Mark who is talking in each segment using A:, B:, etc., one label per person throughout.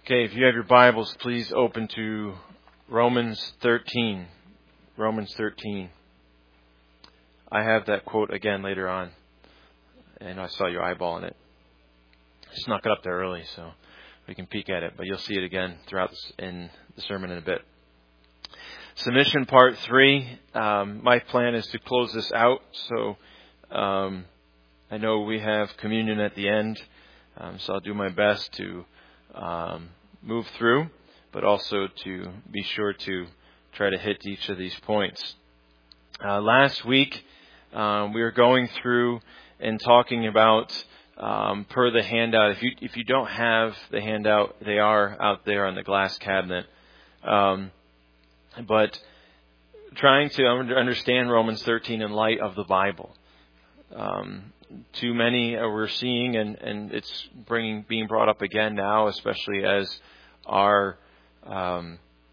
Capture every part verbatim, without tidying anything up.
A: Okay, if you have your Bibles, please open to Romans thirteen. Romans thirteen. I have that quote again later on, and I saw your eyeballing it. I snuck it up there early, so we can peek at it, but you'll see it again throughout this, in the sermon in a bit. Submission part three. Um, my plan is to close this out, so um, I know we have communion at the end, um, so I'll do my best to um, move through, but also to be sure to try to hit each of these points. Uh, last week, um, we were going through and talking about um, per the handout. If you if you don't have the handout, they are out there on the glass cabinet. Um, but trying to understand Romans thirteen in light of the Bible. Um, too many uh, we're seeing, and, and it's bringing being brought up again now, especially as our um,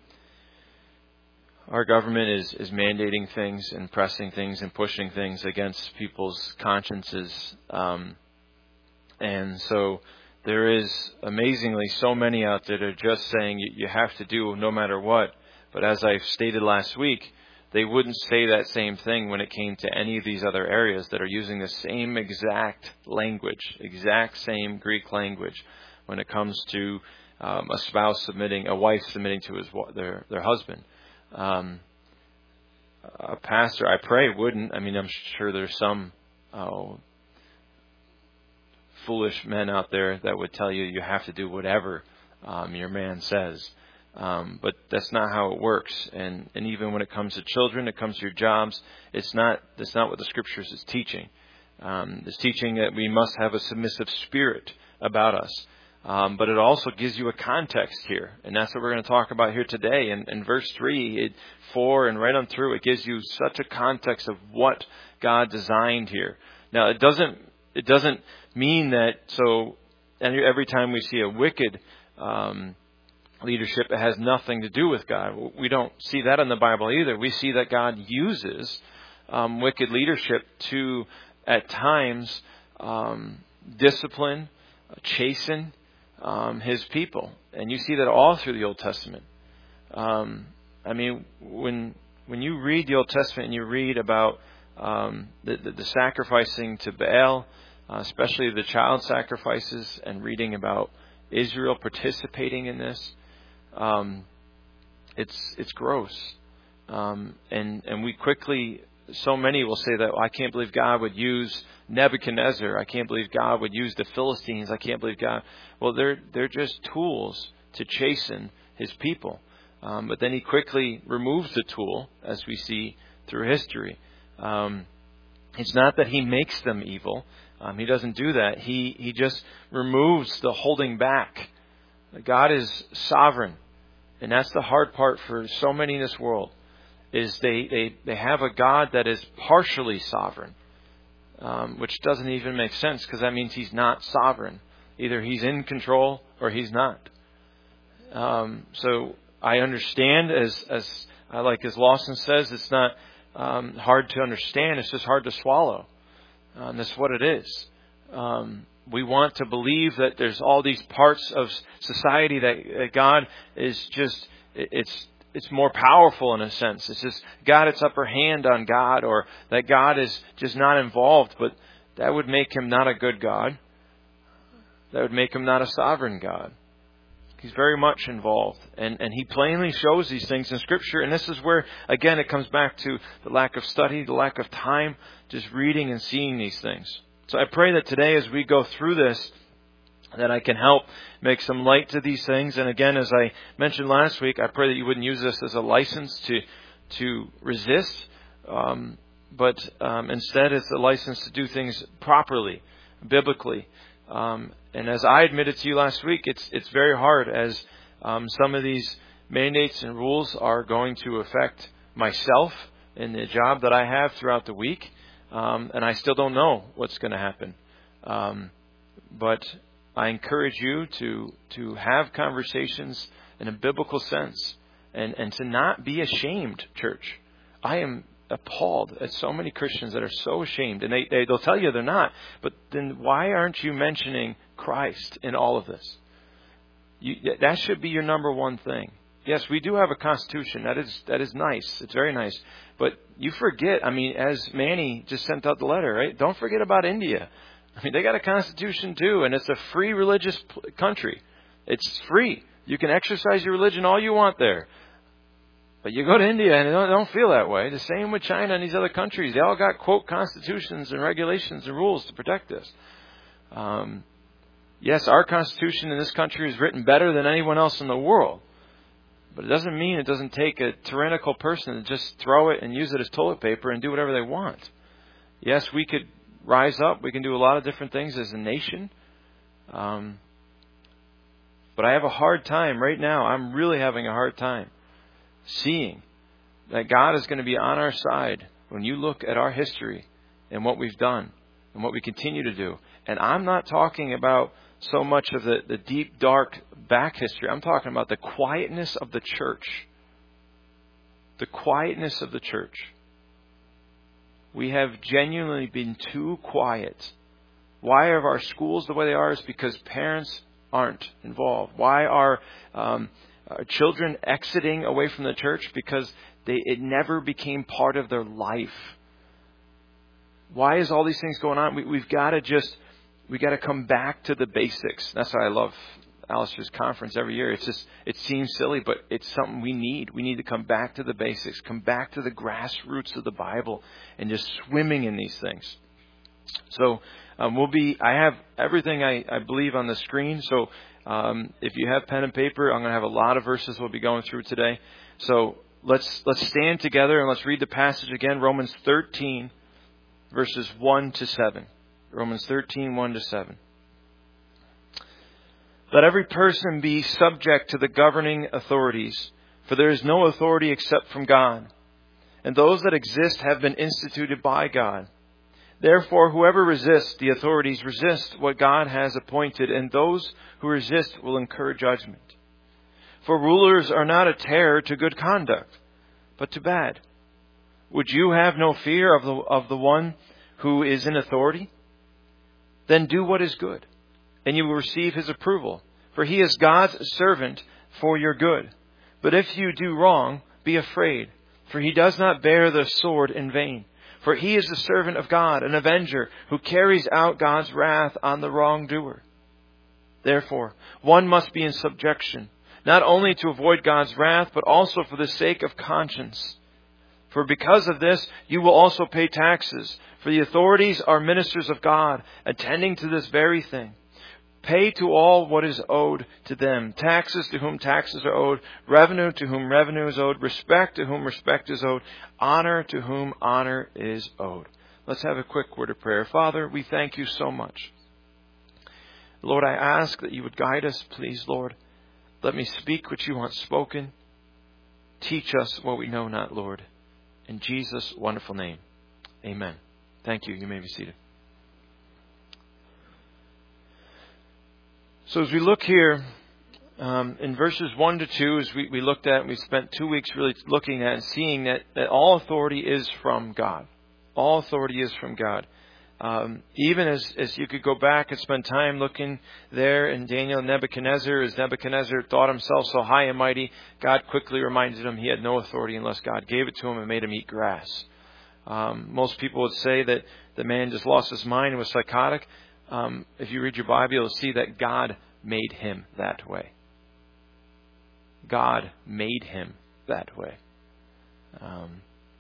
A: our government is, is mandating things and pressing things and pushing things against people's consciences. Um, and so there is amazingly so many out there that are just saying you, you have to do no matter what. But as I stated last week, they wouldn't say that same thing when it came to any of these other areas that are using the same exact language, exact same Greek language when it comes to um, a spouse submitting, a wife submitting to his their their husband. Um, a pastor, I pray, wouldn't. I mean, I'm sure there's some oh, foolish men out there that would tell you you have to do whatever um, your man says. Um, but that's not how it works. And, and even when it comes to children, it comes to your jobs, it's not, that's not what the Scriptures is teaching. Um, it's teaching that we must have a submissive spirit about us. Um, but it also gives you a context here. And that's what we're going to talk about here today. And in verse three, it, four, and right on through, it gives you such a context of what God designed here. Now, it doesn't, it doesn't mean that, so every time we see a wicked, um, leadership, it has nothing to do with God. We don't see that in the Bible either. We see that God uses um, wicked leadership to, at times, um, discipline, chasten um, His people. And you see that all through the Old Testament. Um, I mean, when when you read the Old Testament and you read about um, the, the, the sacrificing to Baal, uh, especially the child sacrifices, and reading about Israel participating in this, Um, it's it's gross, um, and and we quickly. So many will say that, well, I can't believe God would use Nebuchadnezzar. I can't believe God would use the Philistines. I can't believe God. Well, they're they're just tools to chasten His people. Um, but then He quickly removes the tool, as we see through history. Um, it's not that He makes them evil. Um, he doesn't do that. He he just removes the holding back. God is sovereign. And that's the hard part for so many in this world, is they, they, they have a God that is partially sovereign, um, which doesn't even make sense, because that means He's not sovereign. Either He's in control or He's not. Um, so I understand, as as I like as Lawson says, it's not um, hard to understand. It's just hard to swallow. Uh, and that's what it is. Um, We want to believe that there's all these parts of society that, that God is just, it's it's more powerful in a sense. It's just got its upper hand on God, or that God is just not involved. But that would make Him not a good God. That would make Him not a sovereign God. He's very much involved. And, and He plainly shows these things in Scripture. And this is where, again, it comes back to the lack of study, the lack of time, just reading and seeing these things. So I pray that today, as we go through this, that I can help make some light to these things. And again, as I mentioned last week, I pray that you wouldn't use this as a license to to resist, um, but um, instead it's a license to do things properly, biblically. Um, and as I admitted to you last week, it's it's very hard, as um, some of these mandates and rules are going to affect myself in the job that I have throughout the week. Um, and I still don't know what's going to happen. Um, but I encourage you to to have conversations in a biblical sense, and, and to not be ashamed, church. I am appalled at so many Christians that are so ashamed. And they, they, they'll tell you they're not. But then why aren't you mentioning Christ in all of this? You, that should be your number one thing. Yes, we do have a constitution. That is that is nice. It's very nice. But you forget, I mean, as Manny just sent out the letter, right? Don't forget about India. I mean, they got a constitution too, and it's a free religious country. It's free. You can exercise your religion all you want there. But you go to India and they don't, don't feel that way. The same with China and these other countries. They all got, quote, constitutions and regulations and rules to protect us. Um, yes, our constitution in this country is written better than anyone else in the world. But it doesn't mean it doesn't take a tyrannical person to just throw it and use it as toilet paper and do whatever they want. Yes, we could rise up. We can do a lot of different things as a nation. Um, but I have a hard time right now. I'm really having a hard time seeing that God is going to be on our side when you look at our history and what we've done and what we continue to do. And I'm not talking about so much of the, the deep, dark back history. I'm talking about the quietness of the church. The quietness of the church. We have genuinely been too quiet. Why are our schools the way they are? Is because parents aren't involved. Why are um, our children exiting away from the church? Because they it never became part of their life. Why is all these things going on? We, we've got to just, we got to come back to the basics. That's why I love Alistair's conference every year. It's just, it seems silly, but it's something we need. We need to come back to the basics, come back to the grassroots of the Bible and just swimming in these things. So um, we'll be, I have everything I, I believe on the screen. So um, if you have pen and paper, I'm going to have a lot of verses we'll be going through today. So let's, let's stand together and let's read the passage again. Romans thirteen, verses one to seven. Romans thirteen, one to seven. Let every person be subject to the governing authorities, for there is no authority except from God, and those that exist have been instituted by God. Therefore, whoever resists the authorities resists what God has appointed, and those who resist will incur judgment. For rulers are not a terror to good conduct, but to bad. Would you have no fear of the of the one who is in authority? Then do what is good, and you will receive his approval. For he is God's servant for your good. But if you do wrong, be afraid, for he does not bear the sword in vain. For he is the servant of God, an avenger, who carries out God's wrath on the wrongdoer. Therefore, one must be in subjection, not only to avoid God's wrath, but also for the sake of conscience. For because of this, you will also pay taxes. For the authorities are ministers of God, attending to this very thing. Pay to all what is owed to them. Taxes to whom taxes are owed. Revenue to whom revenue is owed. Respect to whom respect is owed. Honor to whom honor is owed. Let's have a quick word of prayer. Father, we thank you so much. Lord, I ask that you would guide us, please, Lord. Let me speak what you want spoken. Teach us what we know not, Lord. In Jesus' wonderful name, amen. Thank you. You may be seated. So as we look here um, in verses one to two, as we, we looked at, we spent two weeks really looking at and seeing that, that all authority is from God. All authority is from God. Um, even as, as you could go back and spend time looking there in Daniel and Nebuchadnezzar, as Nebuchadnezzar thought himself so high and mighty, God quickly reminded him he had no authority unless God gave it to him and made him eat grass. Um, most people would say that the man just lost his mind and was psychotic. Um, if you read your Bible, you'll see that God made him that way. God made him that way. Um,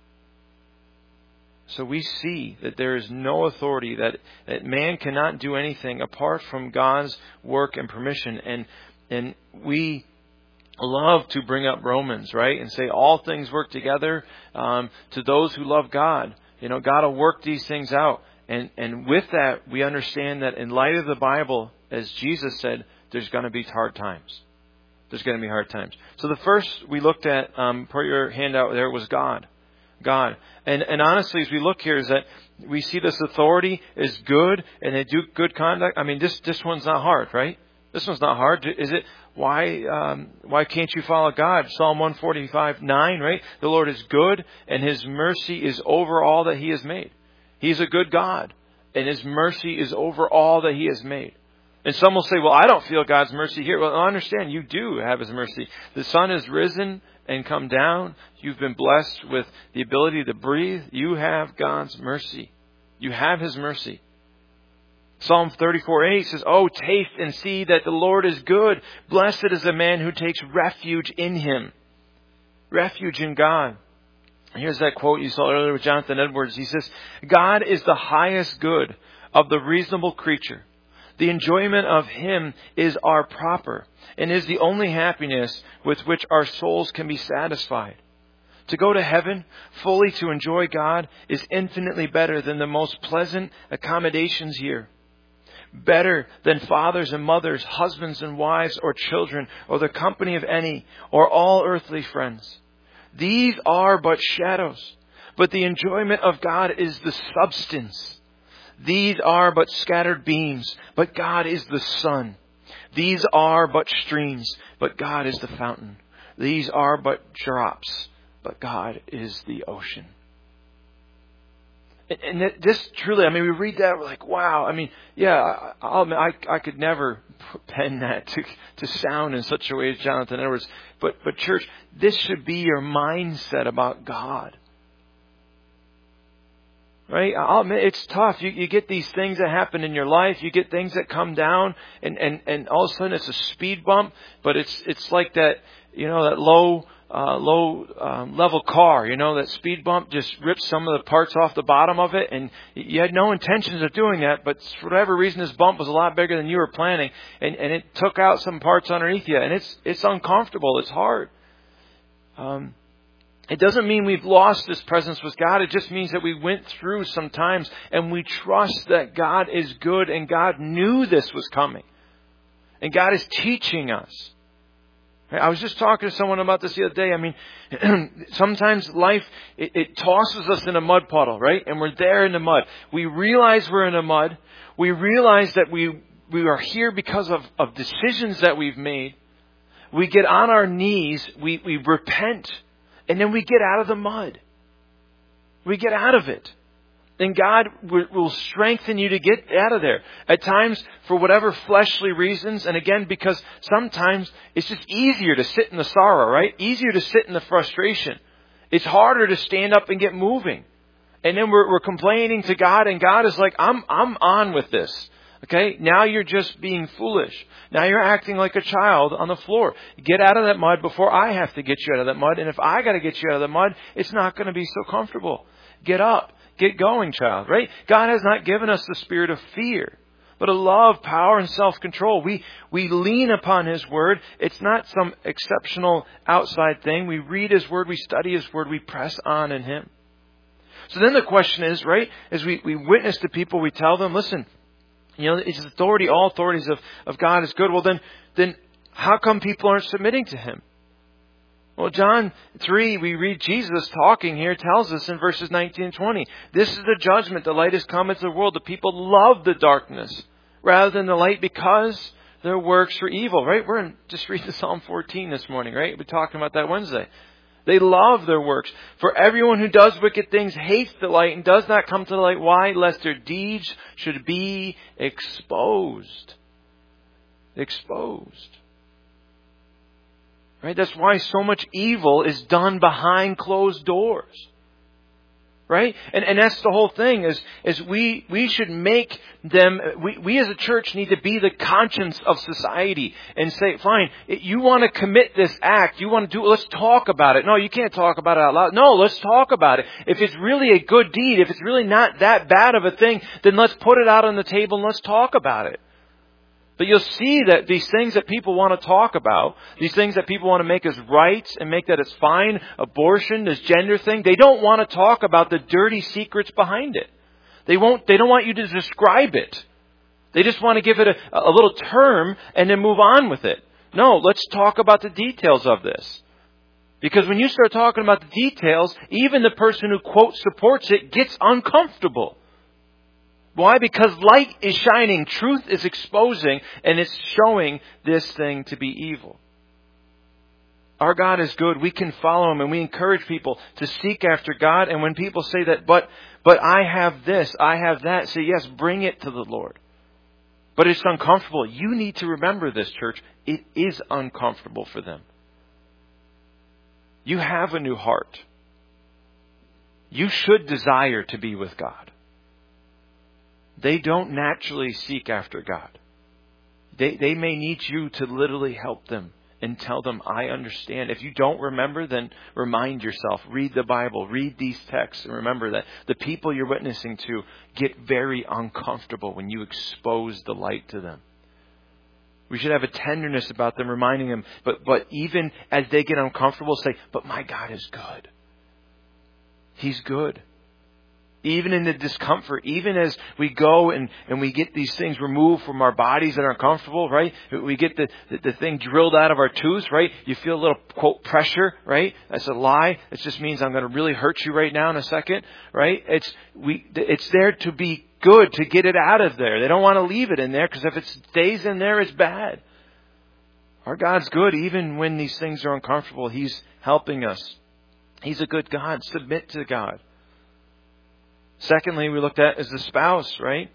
A: So we see that there is no authority, that, that man cannot do anything apart from God's work and permission. And and we love to bring up Romans, right? And say all things work together um, to those who love God. You know, God will work these things out. And, and with that, we understand that in light of the Bible, as Jesus said, there's going to be hard times. There's going to be hard times. So the first we looked at, um, per your handout there, was God. God. And and honestly, as we look here, is that we see this authority is good and they do good conduct. I mean, this this one's not hard, right? This one's not hard. Is it? Why um, why can't you follow God? Psalm one forty-five, nine, right? The Lord is good and his mercy is over all that he has made. He's a good God and his mercy is over all that he has made. And some will say, well, I don't feel God's mercy here. Well, I understand you do have His mercy. The sun has risen and come down. You've been blessed with the ability to breathe. You have God's mercy. You have His mercy. Psalm thirty-four eight says, oh, taste and see that the Lord is good. Blessed is the man who takes refuge in Him. Refuge in God. Here's that quote you saw earlier with Jonathan Edwards. He says, God is the highest good of the reasonable creature. The enjoyment of Him is our proper and is the only happiness with which our souls can be satisfied. To go to heaven, fully to enjoy God, is infinitely better than the most pleasant accommodations here. Better than fathers and mothers, husbands and wives, or children, or the company of any, or all earthly friends. These are but shadows, but the enjoyment of God is the substance. These are but scattered beams, but God is the sun. These are but streams, but God is the fountain. These are but drops, but God is the ocean. And this truly, I mean, we read that, we're like, wow. I mean, yeah, I'll admit, I, I could never pen that to, to sound in such a way as Jonathan Edwards. But, but church, this should be your mindset about God. Right? I'll admit, it's tough. You, you get these things that happen in your life. You get things that come down, and, and, and all of a sudden it's a speed bump. But it's it's like that, you know, that low uh, low um, level car. You know, that speed bump just rips some of the parts off the bottom of it, and you had no intentions of doing that. But for whatever reason, this bump was a lot bigger than you were planning, and, and it took out some parts underneath you, and it's it's uncomfortable. It's hard. Um. It doesn't mean we've lost this presence with God. It just means that we went through some times and we trust that God is good and God knew this was coming. And God is teaching us. I was just talking to someone about this the other day. I mean, sometimes life, it, it tosses us in a mud puddle, right? And we're there in the mud. We realize we're in the mud. We realize that we, we are here because of, of decisions that we've made. We get on our knees. We, we repent. And then we get out of the mud. We get out of it. And God will strengthen you to get out of there. At times, for whatever fleshly reasons. And again, because sometimes it's just easier to sit in the sorrow, right? Easier to sit in the frustration. It's harder to stand up and get moving. And then we're, we're complaining to God. And God is like, I'm, I'm on with this. Okay, now you're just being foolish. Now you're acting like a child on the floor. Get out of that mud before I have to get you out of that mud. And if I got to get you out of the mud, it's not going to be so comfortable. Get up. Get going, child. Right? God has not given us the spirit of fear, but of love, power, and self-control. We, we lean upon His Word. It's not some exceptional outside thing. We read His Word. We study His Word. We press on in Him. So then the question is, right, as we, we witness to people, we tell them, listen, you know, it's authority, all authorities of, of God is good. Well, then, then how come people aren't submitting to Him? Well, John three, we read Jesus talking here, tells us in verses nineteen and twenty, this is the judgment. The light has come into the world. The people love the darkness rather than the light because their works are evil, right? We're in, just reading Psalm fourteen this morning, right? We're talking about that Wednesday. They love their works. For everyone who does wicked things hates the light and does not come to the light. Why? Lest their deeds should be exposed. Exposed. Right? That's why so much evil is done behind closed doors. Right? And and that's the whole thing is, is we, we should make them, we, we as a church need to be the conscience of society and say, fine, you want to commit this act, you want to do it, let's talk about it. No, you can't talk about it out loud. No, let's talk about it. If it's really a good deed, if it's really not that bad of a thing, then let's put it out on the table and let's talk about it. But you'll see that these things that people want to talk about, these things that people want to make as rights and make that it's fine, abortion, this gender thing, they don't want to talk about the dirty secrets behind it. They won't, they don't want you to describe it. They just want to give it a, a little term and then move on with it. No, let's talk about the details of this. Because when you start talking about the details, even the person who, quote, supports it gets uncomfortable. Why? Because light is shining, truth is exposing, and it's showing this thing to be evil. Our God is good. We can follow Him, and we encourage people to seek after God. And when people say that, but but I have this, I have that, say, yes, bring it to the Lord. But it's uncomfortable. You need to remember this, church. It is uncomfortable for them. You have a new heart. You should desire to be with God. They don't naturally seek after God. They, they may need you to literally help them and tell them, I understand. If you don't remember, then remind yourself. Read the Bible. Read these texts. And remember that the people you're witnessing to get very uncomfortable when you expose the light to them. We should have a tenderness about them, reminding them. But, but even as they get uncomfortable, say, but my God is good. He's good. Even in the discomfort, even as we go and, and we get these things removed from our bodies that are uncomfortable, right? We get the, the, the thing drilled out of our tooth, right? You feel a little, quote, pressure, right? That's a lie. It just means I'm going to really hurt you right now in a second, right? It's, we, it's there to be good, to get it out of there. They don't want to leave it in there because if it stays in there, it's bad. Our God's good even when these things are uncomfortable. He's helping us. He's a good God. Submit to God. Secondly, we looked at is the spouse, right?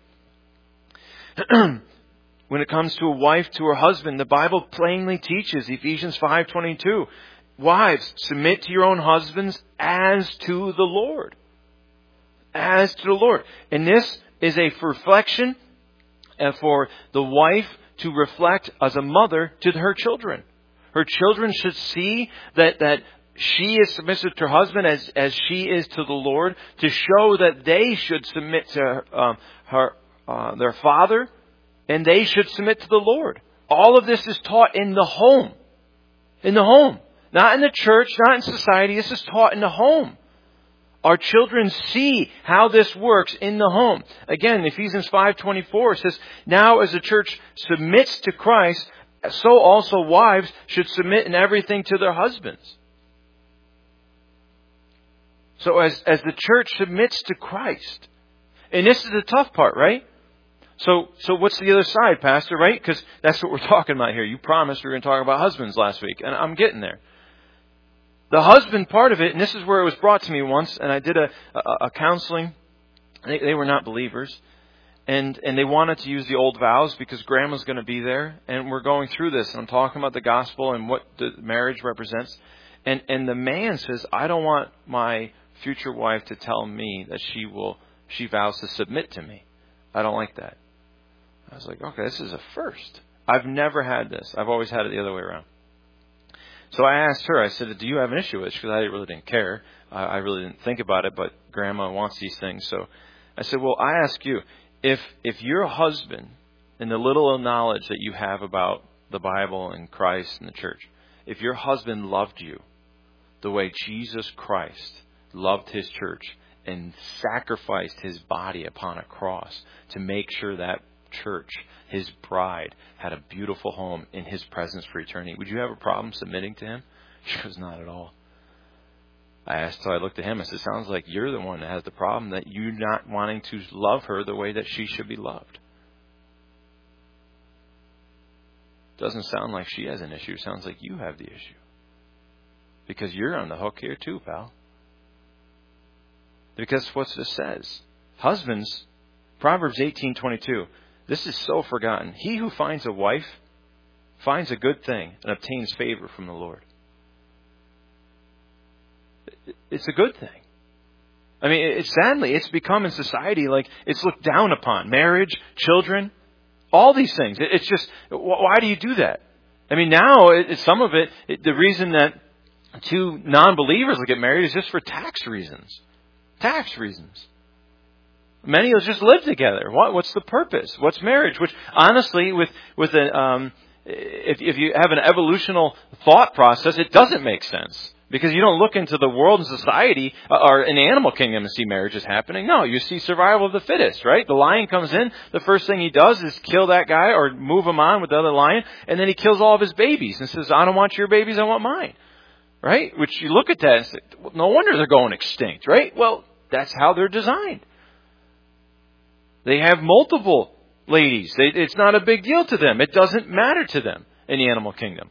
A: When it comes to a wife to her husband, the Bible plainly teaches, Ephesians five twenty-two, wives, submit to your own husbands as to the Lord. As to the Lord. And this is a reflection for the wife to reflect as a mother to her children. Her children should see that, that she is submissive to her husband as, as she is to the Lord, to show that they should submit to her, um, her uh, their father, and they should submit to the Lord. All of this is taught in the home. In the home. Not in the church, not in society. This is taught in the home. Our children see how this works in the home. Again, Ephesians five twenty-four says, now as the church submits to Christ, so also wives should submit in everything to their husbands. So as, as the church submits to Christ, and this is the tough part, right? So, so what's the other side, Pastor, right? Because that's what we're talking about here. You promised we were going to talk about husbands last week, and I'm getting there. The husband part of it, and this is where it was brought to me once, and I did a, a, a counseling. They, they were not believers, and, and they wanted to use the old vows because Grandma's going to be there, and we're going through this, and I'm talking about the gospel and what the marriage represents. And, and the man says, I don't want my future wife to tell me that she will, she vows to submit to me. I don't like that. I was like, okay, this is a first. I've never had this. I've always had it the other way around. So I asked her, I said, do you have an issue with it? Because I really didn't care. I, I really didn't think about it, but Grandma wants these things. So I said, well, I ask you, if if your husband, in the little knowledge that you have about the Bible and Christ and the church, if your husband loved you the way Jesus Christ loved his church and sacrificed his body upon a cross to make sure that church, his bride, had a beautiful home in his presence for eternity, would you have a problem submitting to him? She goes, not at all. I asked, so I looked at him, I said, sounds like you're the one that has the problem, that you're not wanting to love her the way that she should be loved. Doesn't sound like she has an issue. Sounds like you have the issue. Because you're on the hook here too, pal. Because what this says, husbands, Proverbs eighteen twenty-two, this is so forgotten. He who finds a wife finds a good thing and obtains favor from the Lord. It's a good thing. I mean, it's sadly, it's become in society like it's looked down upon. Marriage, children, all these things. It's just, why do you do that? I mean, now, it, some of it, it, the reason that two non-believers will get married is just for tax reasons. Tax reasons. Many will just live together. What, what's the purpose? What's marriage? Which, honestly, with with a, um, if if you have an evolutional thought process, it doesn't make sense because you don't look into the world and society or in the animal kingdom and see marriages happening. No, you see survival of the fittest, right? The lion comes in, the first thing he does is kill that guy or move him on with the other lion, and then he kills all of his babies and says, "I don't want your babies, I want mine." Right? Which you look at that and say, well, no wonder they're going extinct, right? Well, that's how they're designed. They have multiple ladies. They, it's not a big deal to them. It doesn't matter to them in the animal kingdom.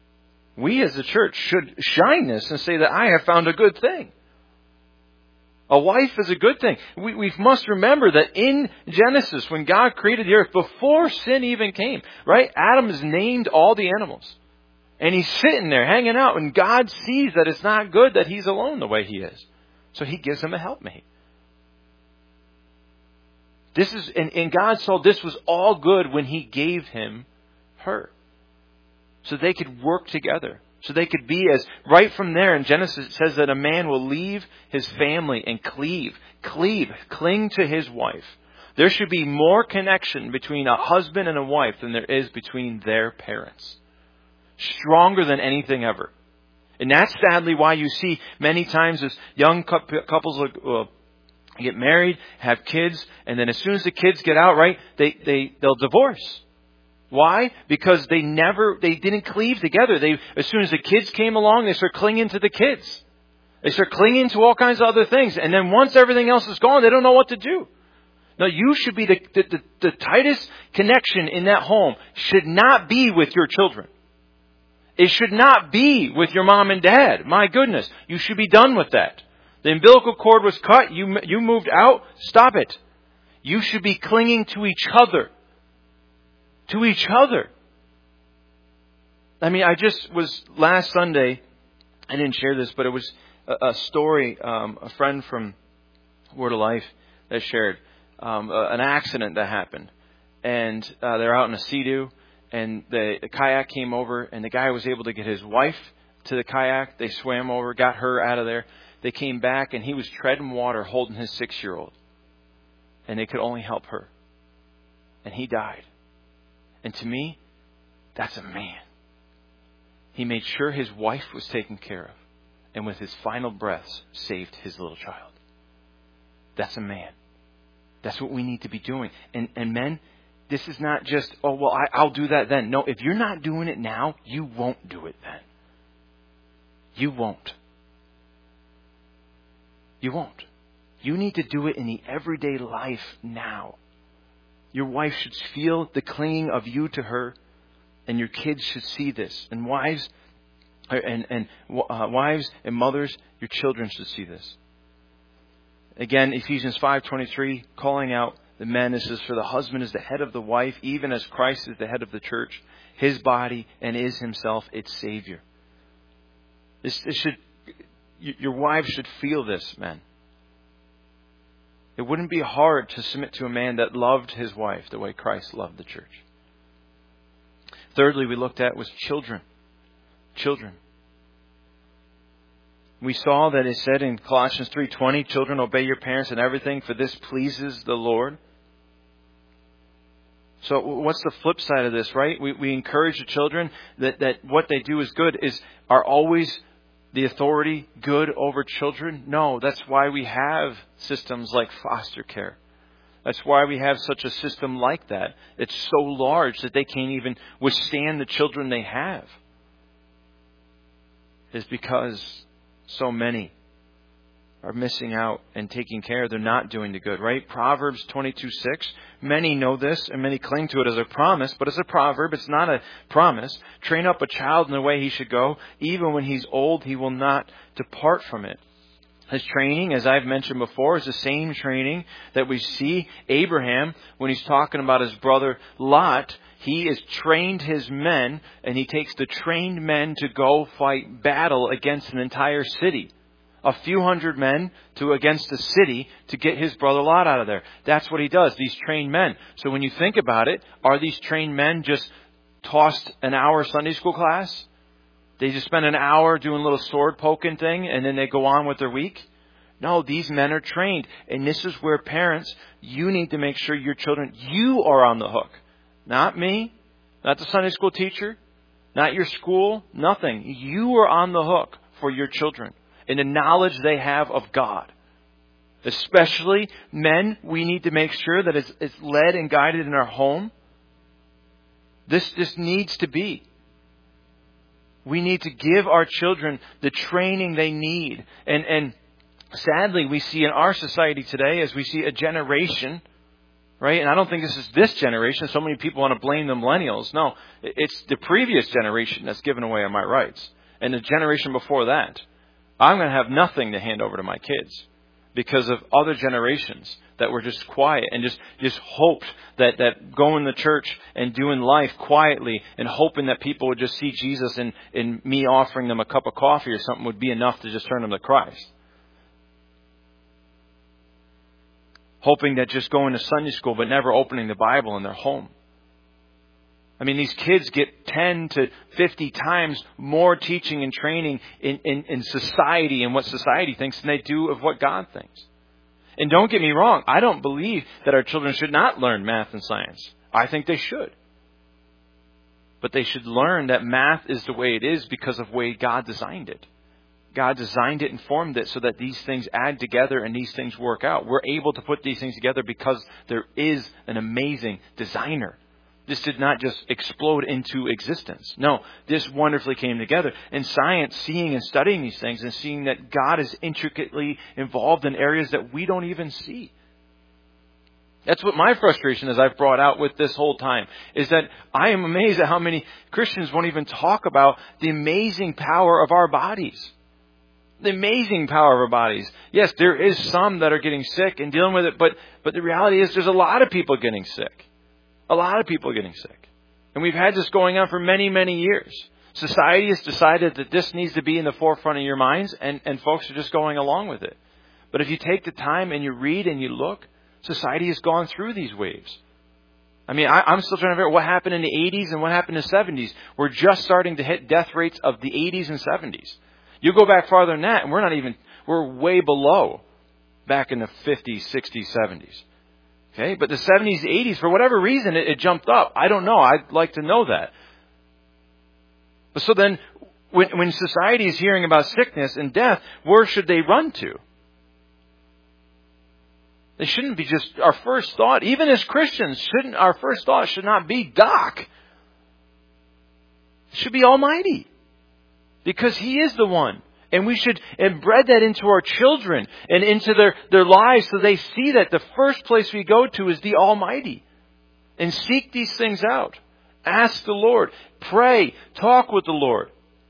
A: We as a church should shine this and say that I have found a good thing. A wife is a good thing. We, we must remember that in Genesis, when God created the earth, before sin even came, right? Adam has named all the animals. And he's sitting there hanging out, and God sees that it's not good that he's alone the way he is. So he gives him a helpmate. This is, and, and God saw this was all good when he gave him her. So they could work together. So they could be as, right from there in Genesis, it says that a man will leave his family and cleave, cleave, cling to his wife. There should be more connection between a husband and a wife than there is between their parents. Stronger than anything ever. And that's sadly why you see many times as young couples uh, get married, have kids, and then as soon as the kids get out, right, they, they, they'll divorce. Why? Because they never, they didn't cleave together. They, as soon as the kids came along, they start clinging to the kids. They start clinging to all kinds of other things. And then once everything else is gone, they don't know what to do. Now, you should be the, the, the, the tightest connection in that home should not be with your children. It should not be with your mom and dad. My goodness, you should be done with that. The umbilical cord was cut. You, you moved out. Stop it. You should be clinging to each other. To each other. I mean, I just was last Sunday, I didn't share this, but it was a, a story, um, a friend from Word of Life that shared um, a, an accident that happened. And uh, they're out in a Sea-Doo, and the, the kayak came over, and the guy was able to get his wife to the kayak. They swam over, got her out of there. They came back, and he was treading water holding his six-year-old. And they could only help her. And he died. And to me, that's a man. He made sure his wife was taken care of. And with his final breaths, saved his little child. That's a man. That's what we need to be doing. And, and men, this is not just, oh, well, I, I'll do that then. No, if you're not doing it now, you won't do it then. You won't. You won't. You need to do it in the everyday life now. Your wife should feel the clinging of you to her, and your kids should see this. And wives, and and uh, wives and mothers, your children should see this. Again, Ephesians five twenty-three, calling out the men, it says, "For the husband is the head of the wife, even as Christ is the head of the church, his body, and is himself its Savior." This, this should, your wives should feel this, men. It wouldn't be hard to submit to a man that loved his wife the way Christ loved the church. Thirdly, we looked at was children. Children. We saw that it said in Colossians three twenty, "Children, obey your parents in everything, for this pleases the Lord." So what's the flip side of this, right? We, we encourage the children that, that what they do is good. Is are always the authority good over children? No, that's why we have systems like foster care. That's why we have such a system like that. It's so large that they can't even withstand the children they have. It's because so many are missing out and taking care. They're not doing the good, right? Proverbs twenty-two six. Many know this and many cling to it as a promise, but it's a proverb. It's not a promise. "Train up a child in the way he should go. Even when he's old, he will not depart from it." His training, as I've mentioned before, is the same training that we see Abraham when he's talking about his brother Lot. He has trained his men, and he takes the trained men to go fight battle against an entire city. A few hundred men to against a city to get his brother Lot out of there. That's what he does, these trained men. So when you think about it, are these trained men just tossed an hour Sunday school class? They just spend an hour doing a little sword poking thing and then they go on with their week? No, these men are trained. And this is where parents, you need to make sure your children, you are on the hook. Not me, not the Sunday school teacher, not your school, nothing. You are on the hook for your children and the knowledge they have of God. Especially men, we need to make sure that it's, it's led and guided in our home. This, this needs to be. We need to give our children the training they need. And, and sadly, we see in our society today, as we see a generation, right? And I don't think this is this generation. So many people want to blame the millennials. No, it's the previous generation that's given away on my rights. And the generation before that. I'm going to have nothing to hand over to my kids. because of other generations that were just quiet and just, just hoped that, that going to church and doing life quietly and hoping that people would just see Jesus and, and me offering them a cup of coffee or something would be enough to just turn them to Christ. Hoping that just going to Sunday school but never opening the Bible in their home. I mean, these kids get ten to fifty times more teaching and training in, in, in society and what society thinks than they do of what God thinks. And don't get me wrong, I don't believe that our children should not learn math and science. I think they should. But they should learn that math is the way it is because of the way God designed it. God designed it and formed it so that these things add together and these things work out. We're able to put these things together because there is an amazing designer. This did not just explode into existence. No, this wonderfully came together. And science, seeing and studying these things and seeing that God is intricately involved in areas that we don't even see. That's what my frustration is I've brought out with this whole time, is that I am amazed at how many Christians won't even talk about the amazing power of our bodies. The amazing power of our bodies. Yes, there is some that are getting sick and dealing with it, but, but the reality is there's a lot of people getting sick. A lot of people getting sick. And we've had this going on for many, many years. Society has decided that this needs to be in the forefront of your minds, and, and folks are just going along with it. But if you take the time and you read and you look, society has gone through these waves. I mean, I, I'm still trying to figure out what happened in the eighties and what happened in the seventies. We're just starting to hit death rates of the eighties and seventies. You go back farther than that, and we're not even, we're way below back in the fifties, sixties, seventies. Okay, but the seventies, eighties, for whatever reason, it, it jumped up. I don't know. I'd like to know that. But so then, when, when society is hearing about sickness and death, where should they run to? They shouldn't be just our first thought. Even as Christians, shouldn't our first thought should not be Doc. It should be Almighty. Because He is the one. And we should embed that into our children and into their, their lives so they see that the first place we go to is the Almighty. And seek these things out. Ask the Lord. Pray. Talk with the Lord.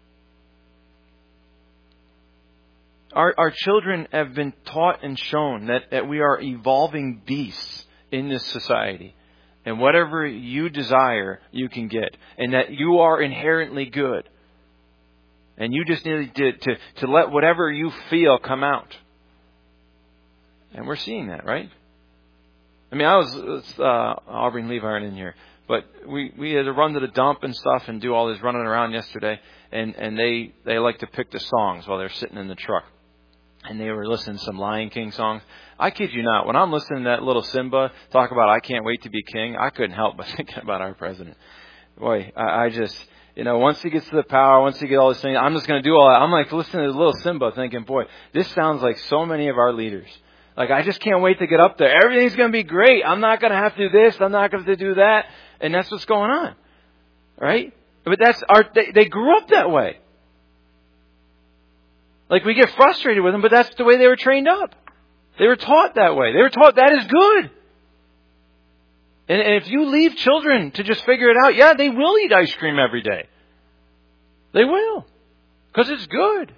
A: Our, our children have been taught and shown that, that we are evolving beasts in this society. And whatever you desire, you can get. And that you are inherently good. And you just need to, to, to let whatever you feel come out. And we're seeing that, right? I mean, I was, uh, Aubrey and Levi aren't in here, but we, we had to run to the dump and stuff and do all this running around yesterday. And, and they, they like to pick the songs while they're sitting in the truck. And they were listening to some Lion King songs. I kid you not, when I'm listening to that little Simba talk about I can't wait to be king, I couldn't help but thinking about our president. Boy, I, I just... You know, once he gets to the power, once he gets all this thing, I'm just going to do all that. I'm like listening to little Simba thinking, boy, this sounds like so many of our leaders. Like, I just can't wait to get up there. Everything's going to be great. I'm not going to have to do this. I'm not going to do that. And that's what's going on. Right? But that's our, they, they grew up that way. Like, we get frustrated with them, but that's the way they were trained up. They were taught that way. They were taught that is good. And if you leave children to just figure it out, yeah, they will eat ice cream every day. They will. Because it's good.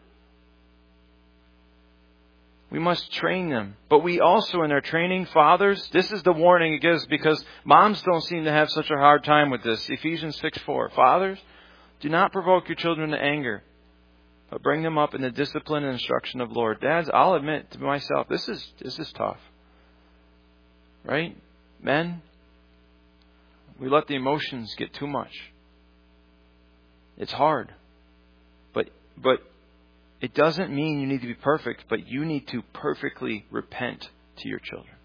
A: We must train them. But we also, in our training, fathers, this is the warning it gives because moms don't seem to have such a hard time with this. Ephesians six four. Fathers, do not provoke your children to anger, but bring them up in the discipline and instruction of the Lord. Dads, I'll admit to myself, this is this is tough. Right? Men, we let the emotions get too much. It's hard. But but it doesn't mean you need to be perfect, but you need to perfectly repent to your children.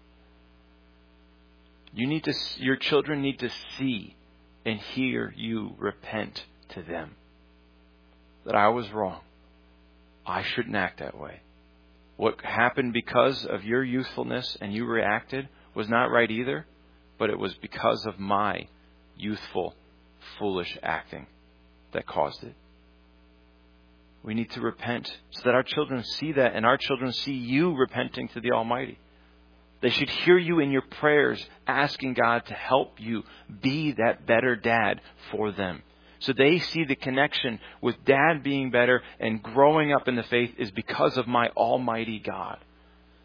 A: You need to your children need to see and hear you repent to them. That I was wrong. I shouldn't act that way. What happened because of your youthfulness and you reacted was not right either. But it was because of my youthful, foolish acting that caused it. We need to repent so that our children see that and our children see you repenting to the Almighty. They should hear you in your prayers asking God to help you be that better dad for them. So they see the connection with dad being better and growing up in the faith is because of my Almighty God.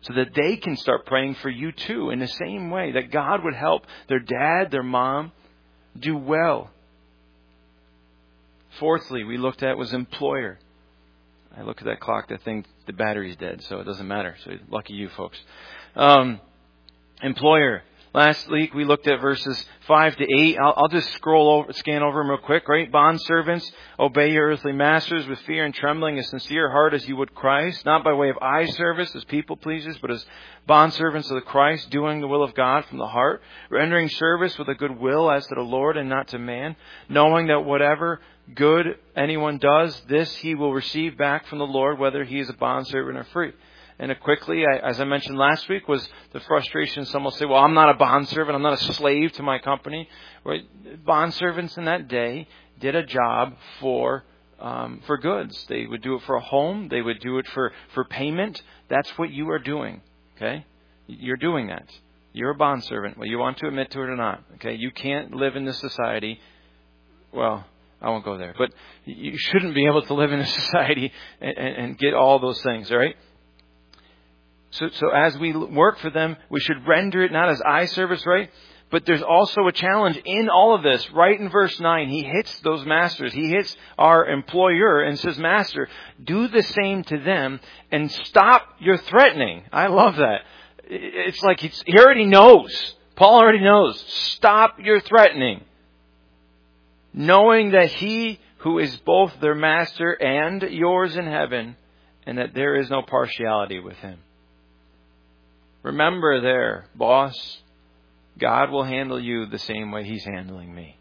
A: so that they can start praying for you too in the same way, that God would help their dad, their mom do well. Fourthly, we looked at was employer. I look at that clock, that thing, the battery's dead, so it doesn't matter. So lucky you folks. Um, employer. Last week we looked at verses five to eight. I'll, I'll just scroll over, scan over them real quick, right? Bond servants, obey your earthly masters with fear and trembling, a sincere heart as you would Christ, not by way of eye service as people pleasers, but as bond servants of the Christ, doing the will of God from the heart, rendering service with a good will as to the Lord and not to man, knowing that whatever good anyone does, this he will receive back from the Lord, whether he is a bondservant or free. And quickly, as I mentioned last week, was the frustration. Some will say, well, I'm not a bondservant. I'm not a slave to my company. Right? Bondservants in that day did a job for um, for goods. They would do it for a home. They would do it for, for payment. That's what you are doing. Okay? You're doing that. You're a bondservant, whether you want to admit to it or not. Okay? You can't live in this society. Well, I won't go there. But you shouldn't be able to live in a society and, and, and get all those things, all right? So, so as we work for them, we should render it not as eye service, right? But there's also a challenge in all of this. Right in verse nine, he hits those masters. He hits our employer and says, Master, do the same to them and stop your threatening. I love that. It's like he's, he already knows. Paul already knows. Stop your threatening. Knowing that he who is both their master and yours in heaven, and that there is no partiality with him. Remember there, boss, God will handle you the same way He's handling me.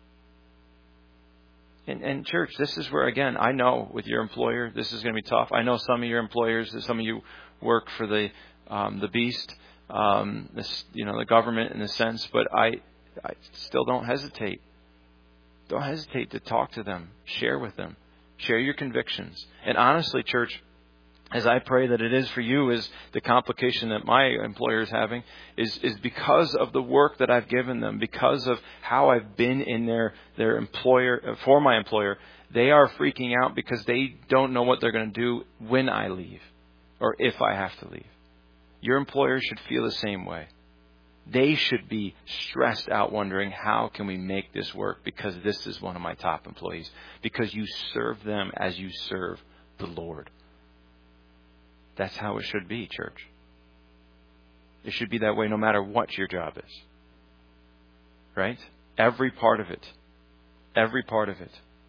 A: And, and church, this is where, again, I know with your employer, this is going to be tough. I know some of your employers, some of you work for the um, the beast, um, this, you know, the government in a sense, but I, I still don't hesitate. Don't hesitate to talk to them, share with them, share your convictions. And honestly, church, as I pray that it is for you, is the complication that my employer is having is, is because of the work that I've given them, because of how I've been in their, their employer, for my employer, they are freaking out because they don't know what they're going to do when I leave or if I have to leave. Your employer should feel the same way. They should be stressed out wondering, how can we make this work? Because this is one of my top employees. Because you serve them as you serve the Lord. That's how it should be, church. It should be that way no matter what your job is. Right? Every part of it. Every part of it.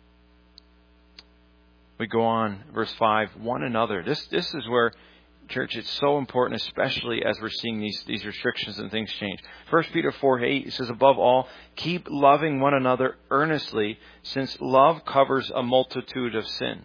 A: We go on, verse five, one another. This this is where, church, it's so important, especially as we're seeing these, these restrictions and things change. First Peter four eight, it says, above all, keep loving one another earnestly, since love covers a multitude of sins.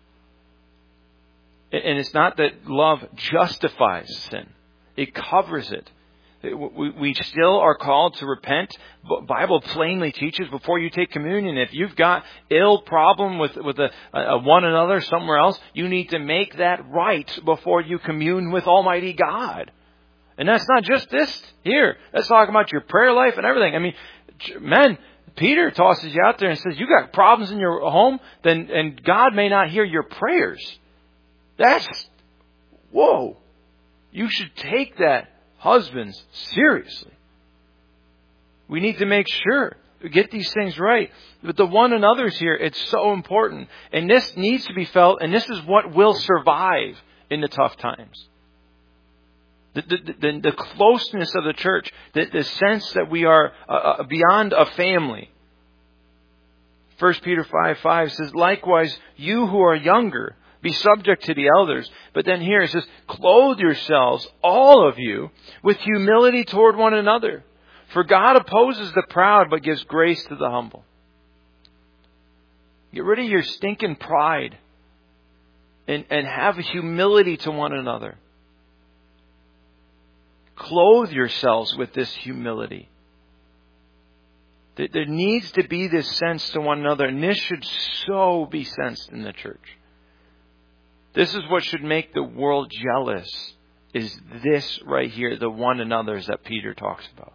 A: And it's not that love justifies sin. It covers it. We still are called to repent. The Bible plainly teaches before you take communion, if you've got ill problem with, with a, a one another somewhere else, you need to make that right before you commune with Almighty God. And that's not just this here. Let's talk about your prayer life and everything. I mean, men, Peter tosses you out there and says, you got problems in your home, then and God may not hear your prayers. That's, whoa. You should take that, husbands, seriously. We need to make sure we get these things right. But the one another's here, it's so important. And this needs to be felt, and this is what will survive in the tough times. The, the, the, the closeness of the church, the, the sense that we are uh, beyond a family. First Peter five five says, likewise, you who are younger, be subject to the elders. But then here it says, clothe yourselves, all of you, with humility toward one another. For God opposes the proud, but gives grace to the humble. Get rid of your stinking pride and, and have humility to one another. Clothe yourselves with this humility. There needs to be this sense to one another, and this should so be sensed in the church. This is what should make the world jealous, is this right here, the one another's that Peter talks about.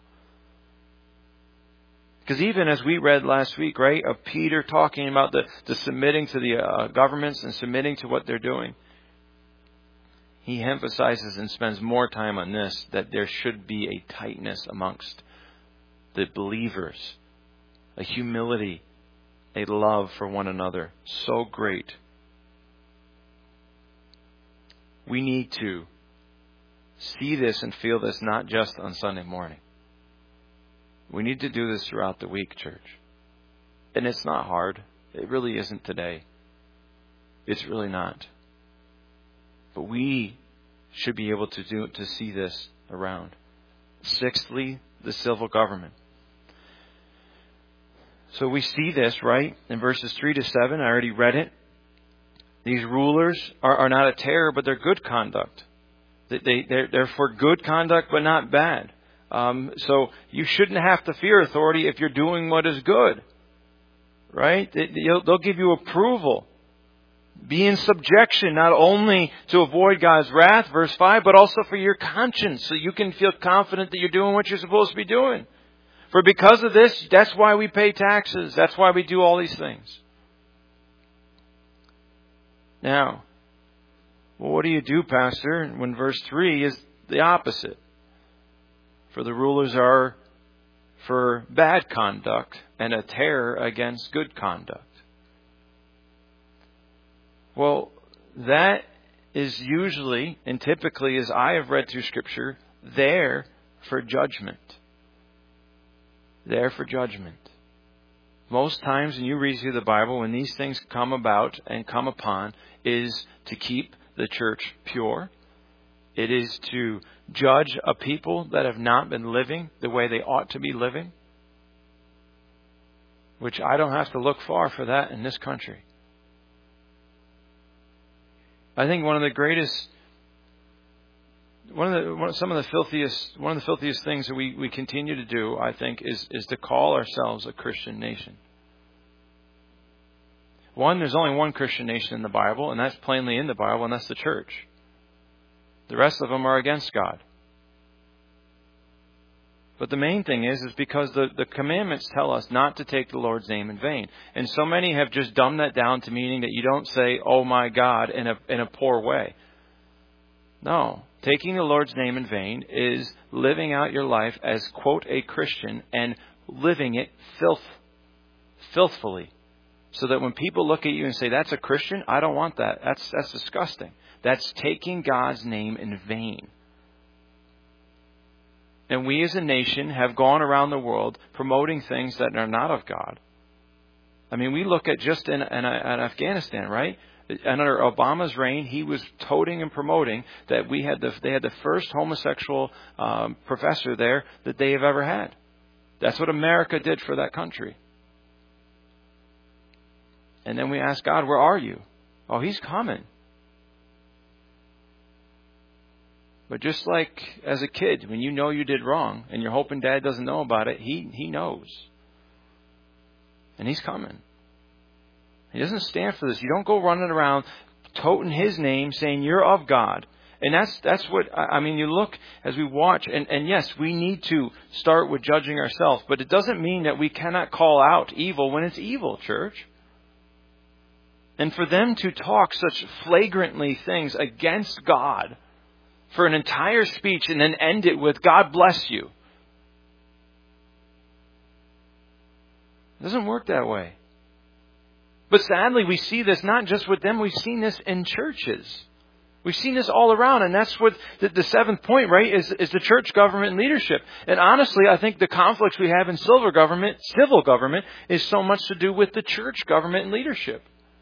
A: Because even as we read last week, right, of Peter talking about the, the submitting to the uh, governments and submitting to what they're doing, he emphasizes and spends more time on this, that there should be a tightness amongst the believers, a humility, a love for one another so great. We need to see this and feel this not just on Sunday morning. We need to do this throughout the week, church. And it's not hard. It really isn't today. It's really not. But we should be able to do to see this around. Sixthly, the civil government. So we see this, right, in verses three to seven. I already read it. These rulers are, are not a terror, but they're good conduct. They, they, they're, they're for good conduct, but not bad. Um, so you shouldn't have to fear authority if you're doing what is good. Right? They, they'll, they'll give you approval. Be in subjection, not only to avoid God's wrath, verse five, but also for your conscience, so you can feel confident that you're doing what you're supposed to be doing. For because of this, that's why we pay taxes. That's why we do all these things. Now, well, what do you do, Pastor, when verse three is the opposite? For the rulers are for bad conduct and a terror against good conduct. Well, that is usually, and typically as I have read through Scripture, there for judgment. There for judgment. Most times when you read through the Bible, when these things come about and come upon, is to keep the church pure. It is to judge a people that have not been living the way they ought to be living. Which I don't have to look far for that in this country. I think one of the greatest, one of the, one, some of the filthiest, one of the filthiest things that we, we continue to do, I think, is, is to call ourselves a Christian nation. One, there's only one Christian nation in the Bible, and that's plainly in the Bible, and that's the church. The rest of them are against God. But the main thing is, is because the, the commandments tell us not to take the Lord's name in vain. And so many have just dumbed that down to meaning that you don't say, oh my God, in a, in a poor way. No. Taking the Lord's name in vain is living out your life as, quote, a Christian and living it filth, filthfully. So that when people look at you and say, that's a Christian, I don't want that. That's, that's disgusting. That's taking God's name in vain. And we as a nation have gone around the world promoting things that are not of God. I mean, we look at just in, in, in Afghanistan, right? Under Obama's reign, he was toting and promoting that we had the, they had the first homosexual um, professor there that they have ever had. That's what America did for that country. And then we ask God, where are you? Oh, He's coming. But just like as a kid, when you know you did wrong and you're hoping Dad doesn't know about it, he, he knows. And He's coming. He doesn't stand for this. You don't go running around toting His name saying you're of God. And that's that's what, I mean, you look as we watch, and, and yes, we need to start with judging ourselves, but it doesn't mean that we cannot call out evil when it's evil, church. And for them to talk such flagrantly things against God for an entire speech and then end it with, God bless you. It doesn't work that way. But sadly, we see this not just with them, we've seen this in churches. We've seen this all around, and that's what the, the seventh point, right, is, is the church government and leadership. And honestly, I think the conflicts we have in civil government, civil government, is so much to do with the church government and leadership.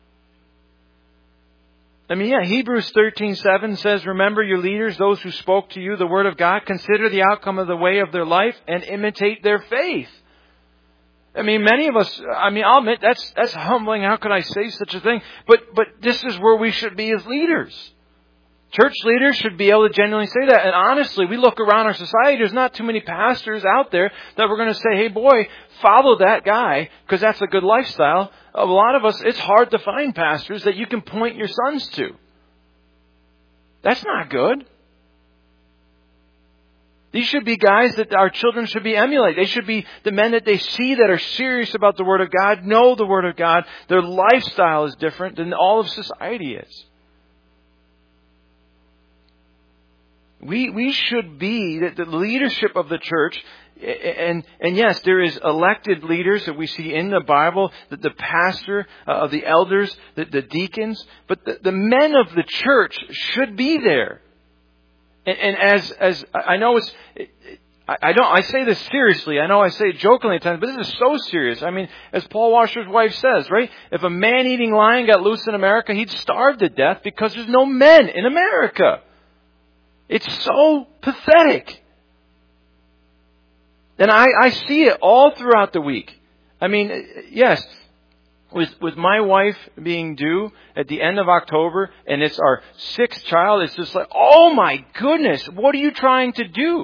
A: I mean, yeah, Hebrews thirteen seven says, remember your leaders, those who spoke to you the word of God, consider the outcome of the way of their life and imitate their faith. I mean, many of us, I mean, I'll admit, that's, that's humbling. How could I say such a thing? But, but this is where we should be as leaders. Church leaders should be able to genuinely say that. And honestly, we look around our society, there's not too many pastors out there that we're going to say, hey boy, follow that guy because that's a good lifestyle. A lot of us, it's hard to find pastors that you can point your sons to. That's not good. These should be guys that our children should be emulate. They should be the men that they see that are serious about the Word of God, know the Word of God. Their lifestyle is different than all of society is. We we should be the, the leadership of the church. And and yes, there is elected leaders that we see in the Bible, the, the pastor, uh, the elders, the, the deacons. But the, the men of the church should be there. And, and as as I know it's... I don't, I say this seriously. I know I say it jokingly at times, but this is so serious. I mean, as Paul Washer's wife says, right? If a man-eating lion got loose in America, he'd starve to death because there's no men in America. It's so pathetic. And I, I see it all throughout the week. I mean, yes, with, with my wife being due at the end of October, and it's our sixth child, it's just like, oh my goodness, what are you trying to do?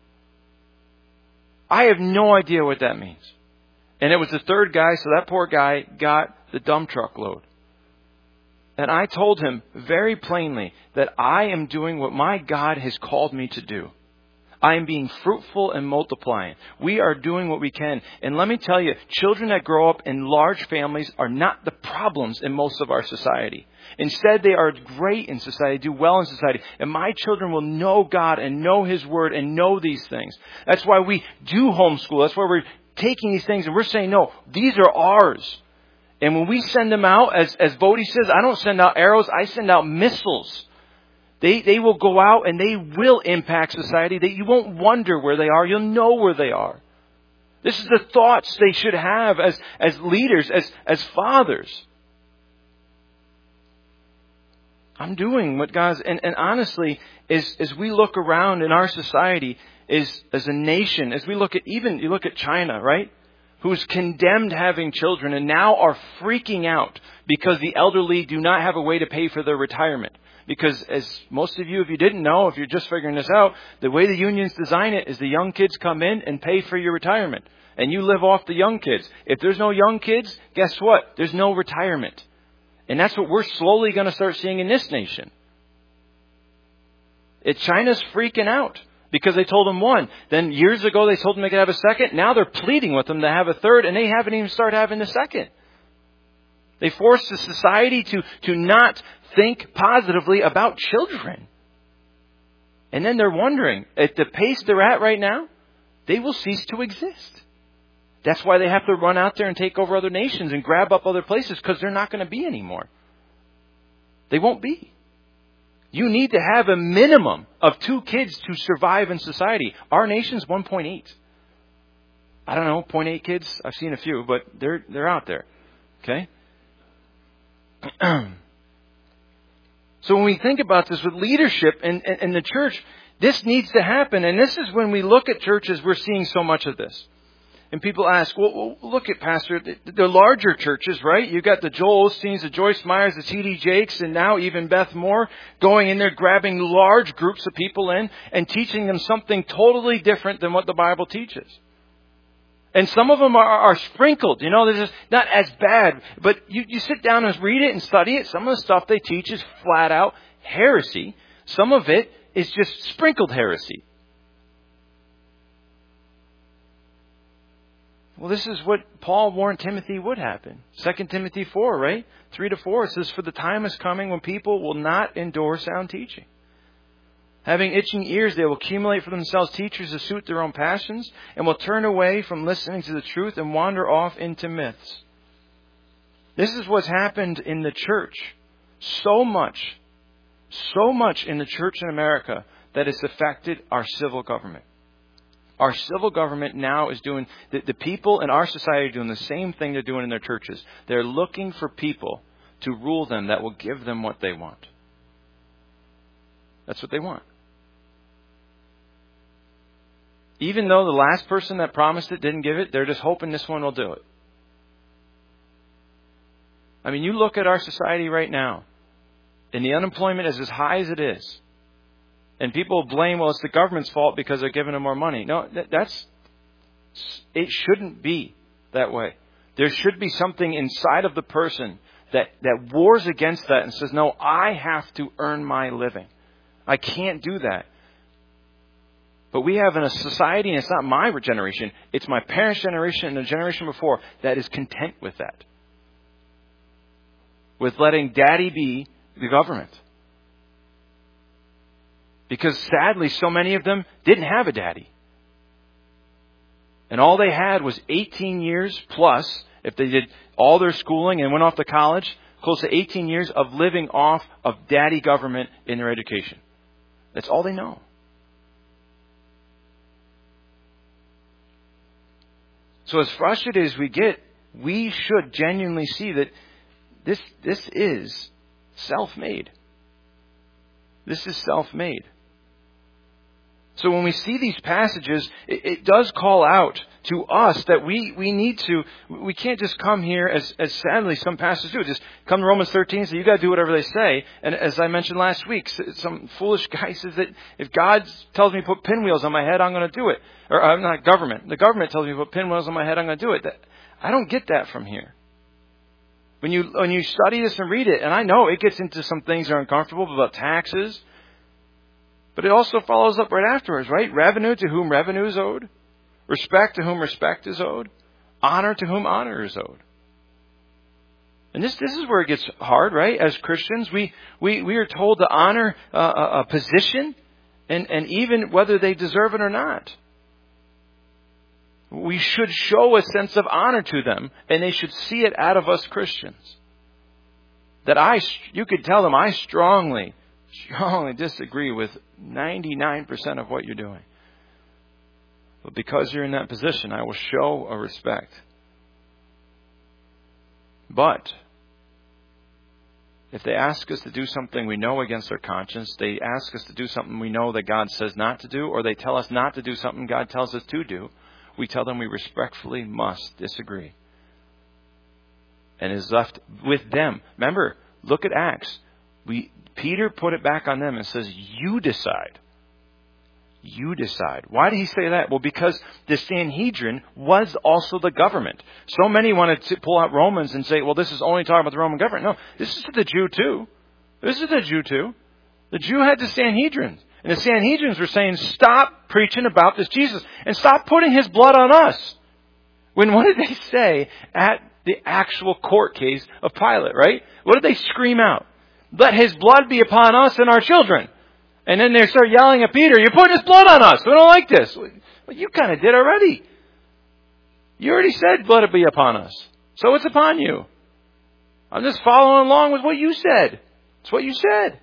A: I have no idea what that means. And it was the third guy, so that poor guy got the dump truck load. And I told him very plainly that I am doing what my God has called me to do. I am being fruitful and multiplying. We are doing what we can. And let me tell you, children that grow up in large families are not the problems in most of our society. Instead, they are great in society, do well in society. And my children will know God and know His Word and know these things. That's why we do homeschool. That's why we're taking these things and we're saying, no, these are ours. And when we send them out, as, as Bodhi says, I don't send out arrows, I send out missiles. They they will go out and they will impact society. That you won't wonder where they are. You'll know where they are. This is the thoughts they should have as, as leaders, as, as fathers. I'm doing what God's... And, and honestly, as, as we look around in our society, is as a nation, as we look at... Even, you look at China, right? Who's condemned having children and now are freaking out because the elderly do not have a way to pay for their retirement. Because as most of you, if you didn't know, if you're just figuring this out, the way the unions design it is the young kids come in and pay for your retirement. And you live off the young kids. If there's no young kids, guess what? There's no retirement. And that's what we're slowly going to start seeing in this nation. It, China's freaking out because they told them one. Then years ago they told them they could have a second. Now they're pleading with them to have a third, and they haven't even started having the second. They forced the society to, to not think positively about children. And then they're wondering, at the pace they're at right now, they will cease to exist. That's why they have to run out there and take over other nations and grab up other places, because they're not going to be anymore. They won't be. You need to have a minimum of two kids to survive in society. Our nation's one point eight. I don't know, zero point eight kids. I've seen a few, but they're they're out there. Okay? So when we think about this with leadership and, and, and the church, this needs to happen. And this is when we look at churches, we're seeing so much of this. And people ask, well, look at Pastor, the, the larger churches, right? You got the Joel Osteens, the Joyce Myers, the T D Jakes, and now even Beth Moore going in there, grabbing large groups of people in and teaching them something totally different than what the Bible teaches. And some of them are, are sprinkled, you know, they're just not as bad. But you, you sit down and read it and study it. Some of the stuff they teach is flat out heresy. Some of it is just sprinkled heresy. Well, this is what Paul warned Timothy would happen. Second Timothy four, right? three to four, it says, for the time is coming when people will not endure sound teaching. Having itching ears, they will accumulate for themselves teachers to suit their own passions, and will turn away from listening to the truth and wander off into myths. This is what's happened in the church. So much, so much in the church in America that has affected our civil government. Our civil government now is doing, the, the people in our society are doing the same thing they're doing in their churches. They're looking for people to rule them that will give them what they want. That's what they want. Even though the last person that promised it didn't give it, they're just hoping this one will do it. I mean, you look at our society right now, and the unemployment is as high as it is. And people blame, well, it's the government's fault because they're giving them more money. No, that, that's, it shouldn't be that way. There should be something inside of the person that, that wars against that and says, no, I have to earn my living. I can't do that. But we have in a society, and it's not my generation, it's my parents' generation and the generation before, that is content with that. With letting daddy be the government. Because sadly, so many of them didn't have a daddy. And all they had was eighteen years plus, if they did all their schooling and went off to college, close to eighteen years of living off of daddy government in their education. That's all they know. So as frustrated as we get, we should genuinely see that this, this is self-made. This is self-made. So when we see these passages, it, it does call out to us that we, we need to, we can't just come here as, as sadly some pastors do. Just come to Romans thirteen and say, you got to do whatever they say. And as I mentioned last week, some foolish guy says that if God tells me to put pinwheels on my head, I'm going to do it. Or I'm not government. The government tells me to put pinwheels on my head, I'm going to do it. That, I don't get that from here. When you, when you study this and read it, and I know it gets into some things that are uncomfortable about taxes, but it also follows up right afterwards, right? Revenue to whom revenue is owed. Respect to whom respect is owed. Honor to whom honor is owed. And this this is where it gets hard, right? As Christians, we we, we are told to honor uh, a, a position, and, and even whether they deserve it or not. We should show a sense of honor to them, and they should see it out of us Christians. That I, you could tell them, I strongly strongly disagree with ninety-nine percent of what you're doing. But because you're in that position, I will show a respect. But if they ask us to do something we know against our conscience, they ask us to do something we know that God says not to do, or they tell us not to do something God tells us to do, we tell them we respectfully must disagree. And it is left with them. Remember, look at Acts. We Peter put it back on them and says, you decide. You decide. Why did he say that? Well, because the Sanhedrin was also the government. So many wanted to pull out Romans and say, well, this is only talking about the Roman government. No, this is to the Jew too. This is the Jew too. The Jew had the Sanhedrin. And the Sanhedrins were saying, stop preaching about this Jesus and stop putting his blood on us. When what did they say at the actual court case of Pilate, right? What did they scream out? Let his blood be upon us and our children. And then they start yelling at Peter, you're putting his blood on us. We don't like this. Well, you kind of did already. You already said blood be upon us. So it's upon you. I'm just following along with what you said. It's what you said.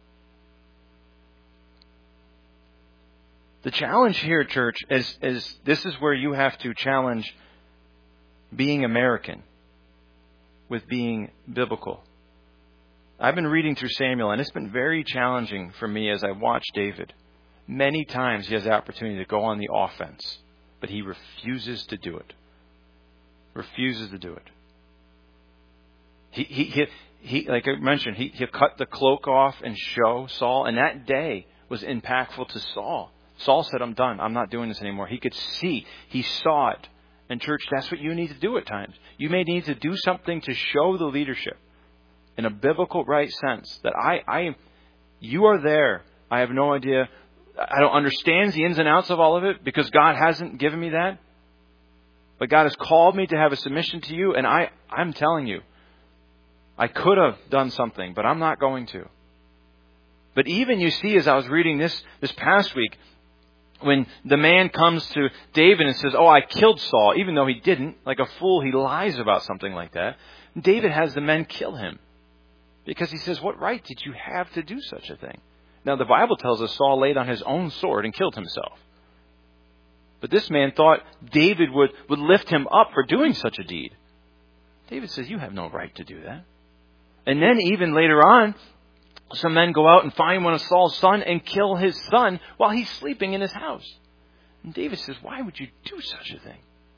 A: The challenge here, church, is, is this is where you have to challenge being American with being biblical. I've been reading through Samuel, and it's been very challenging for me as I watch David. Many times he has the opportunity to go on the offense, but he refuses to do it. Refuses to do it. He, he, he, he like I mentioned, he, he cut the cloak off and show Saul, and that day was impactful to Saul. Saul said, I'm done. I'm not doing this anymore. He could see. He saw it. And church, that's what you need to do at times. You may need to do something to show the leadership in a biblical right sense that I, I, you are there. I have no idea. I don't understand the ins and outs of all of it because God hasn't given me that. But God has called me to have a submission to you. And I, I'm telling you, I could have done something, but I'm not going to. But even you see, as I was reading this, this past week, when the man comes to David and says, oh, I killed Saul, even though he didn't, like a fool, he lies about something like that. David has the men kill him because he says, what right did you have to do such a thing? Now, the Bible tells us Saul laid on his own sword and killed himself. But this man thought David would, would lift him up for doing such a deed. David says, you have no right to do that. And then even later on, some men go out and find one of Saul's son and kill his son while he's sleeping in his house. And David says, why would you do such a thing?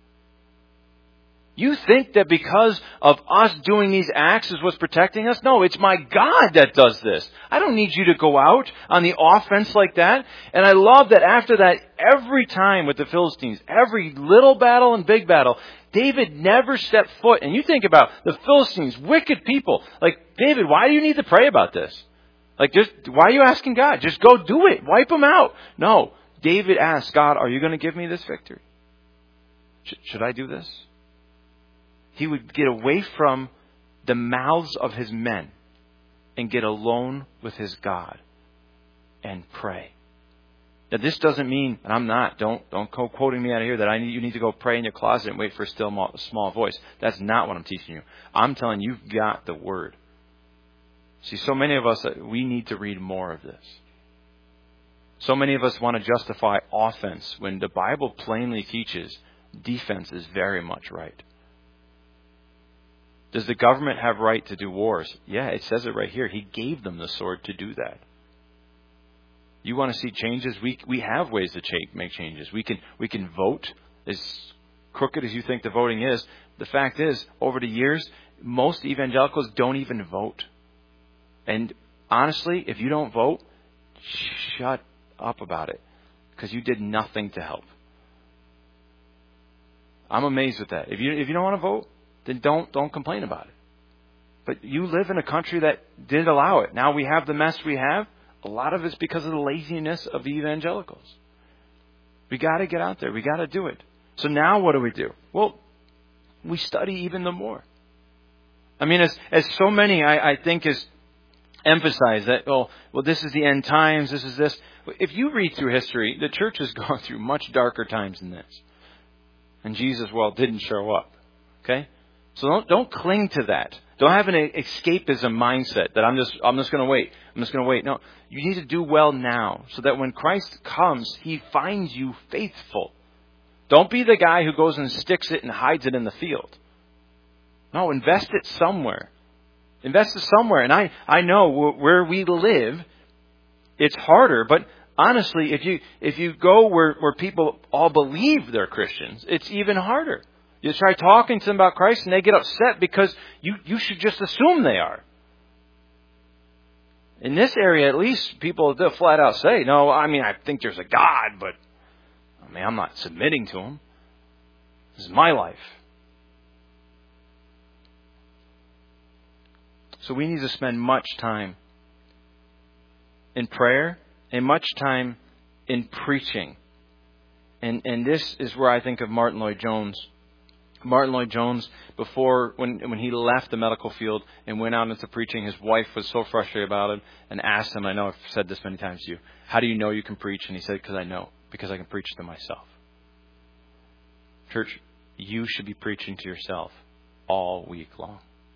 A: You think that because of us doing these acts is what's protecting us? No, it's my God that does this. I don't need you to go out on the offense like that. And I love that after that, every time with the Philistines, every little battle and big battle, David never stepped foot. And you think about the Philistines, wicked people. Like, David, why do you need to pray about this? Like, just, why are you asking God? Just go do it. Wipe them out. No. David asked God, are you going to give me this victory? Should, should I do this? He would get away from the mouths of his men and get alone with his God. and pray. Now, this doesn't mean, and I'm not, don't don't go quoting me out of here, that I need, you need to go pray in your closet and wait for a still mo- small voice. That's not what I'm teaching you. I'm telling you, you've got the Word. See, so many of us, we need to read more of this. So many of us want to justify offense when the Bible plainly teaches defense is very much right. Does the government have right to do wars? Yeah, it says it right here. He gave them the sword to do that. You want to see changes? We we have ways to change, make changes. We can we can vote. As crooked as you think the voting is, the fact is, over the years, most evangelicals don't even vote. And honestly, if you don't vote, shut up about it, because you did nothing to help. I'm amazed with that. If you if you don't want to vote, then don't don't complain about it. But you live in a country that did allow it. Now we have the mess we have. A lot of it's because of the laziness of the evangelicals. We got to get out there. We got to do it. So now what do we do? Well, we study even the more. I mean, as as so many, I, I think, is emphasize that, oh, well, this is the end times. This is this. If you read through history, the church has gone through much darker times than this. And Jesus, well, didn't show up. Okay? So don't don't cling to that. Don't have an escapism mindset that I'm just I'm just going to wait. I'm just going to wait. No, you need to do well now so that when Christ comes, He finds you faithful. Don't be the guy who goes and sticks it and hides it in the field. No, invest it somewhere. Invest it somewhere. And I, I know where we live, it's harder. But honestly, if you if you go where, where people all believe they're Christians, it's even harder. You try talking to them about Christ and they get upset because you, you should just assume they are. In this area, at least, people they'll flat out say, no, I mean, I think there's a God, but I mean, I'm not submitting to Him. This is my life. So we need to spend much time in prayer and much time in preaching. And and this is where I think of Martin Lloyd-Jones. Martin Lloyd-Jones, before, when when he left the medical field and went out into preaching, his wife was so frustrated about it and asked him, I know I've said this many times to you, how do you know you can preach? And he said, because I know, because I can preach to myself. Church, you should be preaching to yourself all week long.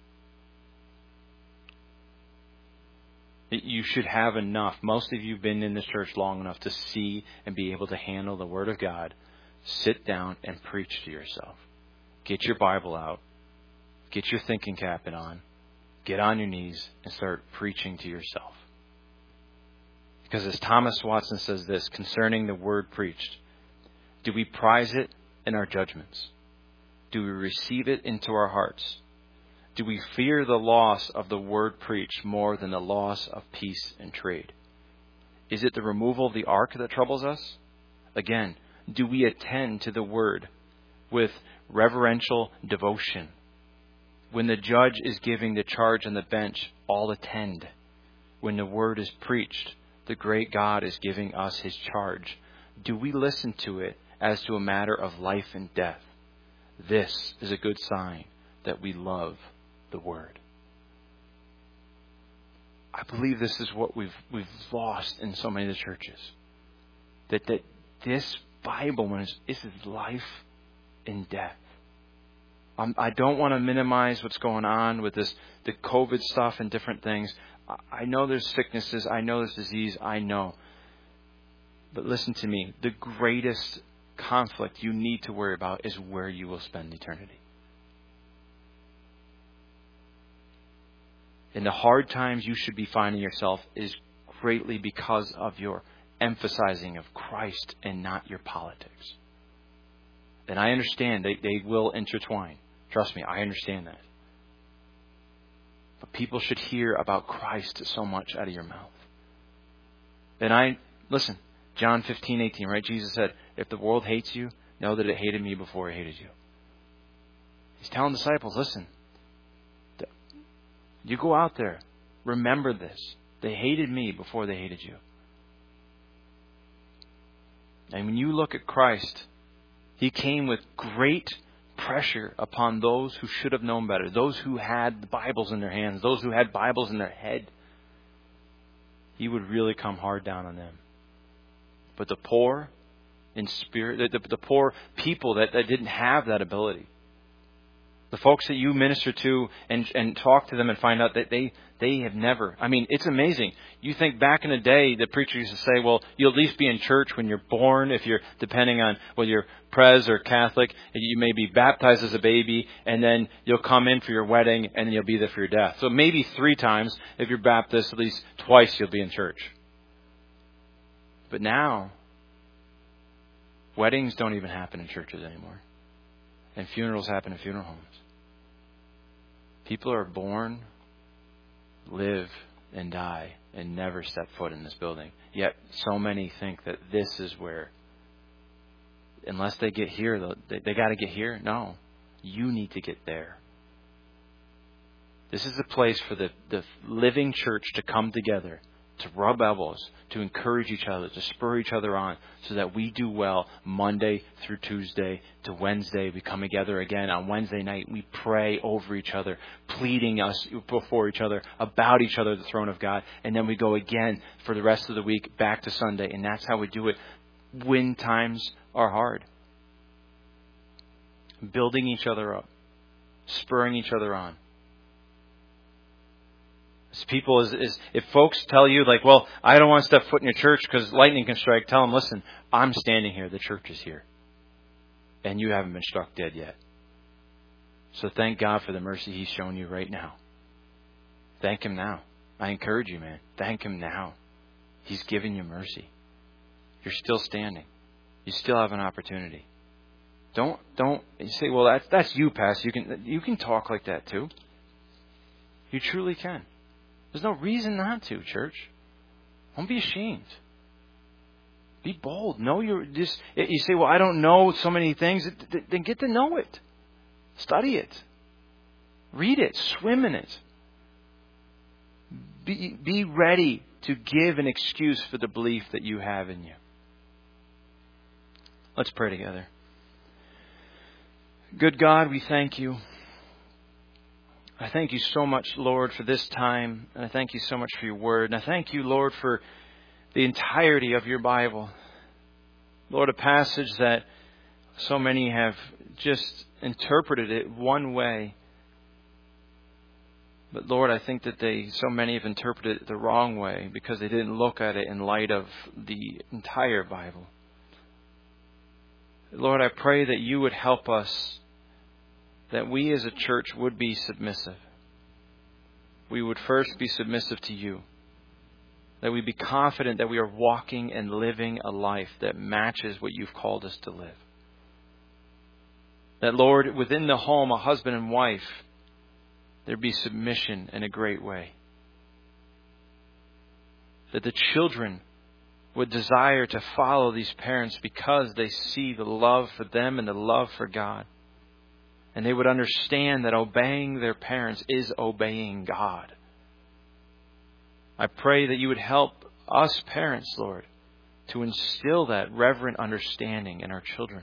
A: You should have enough. Most of you have been in this church long enough to see and be able to handle the Word of God. Sit down and preach to yourself. Get your Bible out. Get your thinking cap on. Get on your knees and start preaching to yourself. Because as Thomas Watson says this, concerning the Word preached, do we prize it in our judgments? Do we receive it into our hearts? Do we fear the loss of the Word preached more than the loss of peace and trade? Is it the removal of the ark that troubles us? Again, do we attend to the Word with reverential devotion? When the judge is giving the charge on the bench, all attend. When the Word is preached, the great God is giving us His charge. Do we listen to it as to a matter of life and death? This is a good sign that we love the Word. I believe this is what we've we've lost in so many of the churches. That that this Bible is this is life and death. I'm, I don't want to minimize what's going on with this the COVID stuff and different things. I, I know there's sicknesses. I know there's disease. I know. But listen to me. The greatest conflict you need to worry about is where you will spend eternity. In the hard times you should be finding yourself is greatly because of your emphasizing of Christ and not your politics. And I understand they, they will intertwine. Trust me, I understand that. But people should hear about Christ so much out of your mouth. And I, listen, John fifteen eighteen, right? Jesus said, if the world hates you, know that it hated me before it hated you. He's telling disciples, listen, you go out there. Remember this. They hated me before they hated you. And when you look at Christ, He came with great pressure upon those who should have known better. Those who had the Bibles in their hands. Those who had Bibles in their head.
B: He would really come hard down on them. But the poor in spirit, the, the, the poor people that, that didn't have that ability, the folks that you minister to and and talk to them and find out that they, they have never. I mean, it's amazing. You think back in the day, the preacher used to say, well, you'll at least be in church when you're born. If you're, depending on whether you're Pres or Catholic, you may be baptized as a baby, and then you'll come in for your wedding, and then you'll be there for your death. So maybe three times. If you're Baptist, at least twice you'll be in church. But now, weddings don't even happen in churches anymore. And funerals happen in funeral homes. People are born, live, and die, and never step foot in this building. Yet so many think that this is where, unless they get here, they, they got to get here. No, you need to get there. This is the place for the, the living church to come together, to rub elbows, to encourage each other, to spur each other on, so that we do well Monday through Tuesday to Wednesday. We come together again on Wednesday night. We pray over each other, pleading us before each other, about each other, the throne of God. And then we go again for the rest of the week back to Sunday. And that's how we do it when times are hard. Building each other up, spurring each other on. People is, is if folks tell you like, well, I don't want to step foot in your church because lightning can strike, tell them, listen, I'm standing here. The church is here. And you haven't been struck dead yet. So thank God for the mercy He's shown you right now. Thank Him now. I encourage you, man. Thank Him now. He's giving you mercy. You're still standing. You still have an opportunity. Don't, don't, you say, well, that's, that's you, Pastor. You can, you can talk like that too. You truly can. There's no reason not to, church. Don't be ashamed. Be bold. Know you're just. You say, "Well, I don't know so many things." Then get to know it. Study it. Read it. Swim in it. Be be ready to give an excuse for the belief that you have in you. Let's pray together. Good God, we thank you. I thank you so much, Lord, for this time. And I thank you so much for your word. And I thank you, Lord, for the entirety of your Bible. Lord, a passage that so many have just interpreted it one way. But Lord, I think that they, so many have interpreted it the wrong way because they didn't look at it in light of the entire Bible. Lord, I pray that you would help us, that we as a church would be submissive. We would first be submissive to you. That we be confident that we are walking and living a life that matches what you've called us to live. That, Lord, within the home, a husband and wife, there be submission in a great way. That the children would desire to follow these parents because they see the love for them and the love for God. And they would understand that obeying their parents is obeying God. I pray that you would help us parents, Lord, to instill that reverent understanding in our children.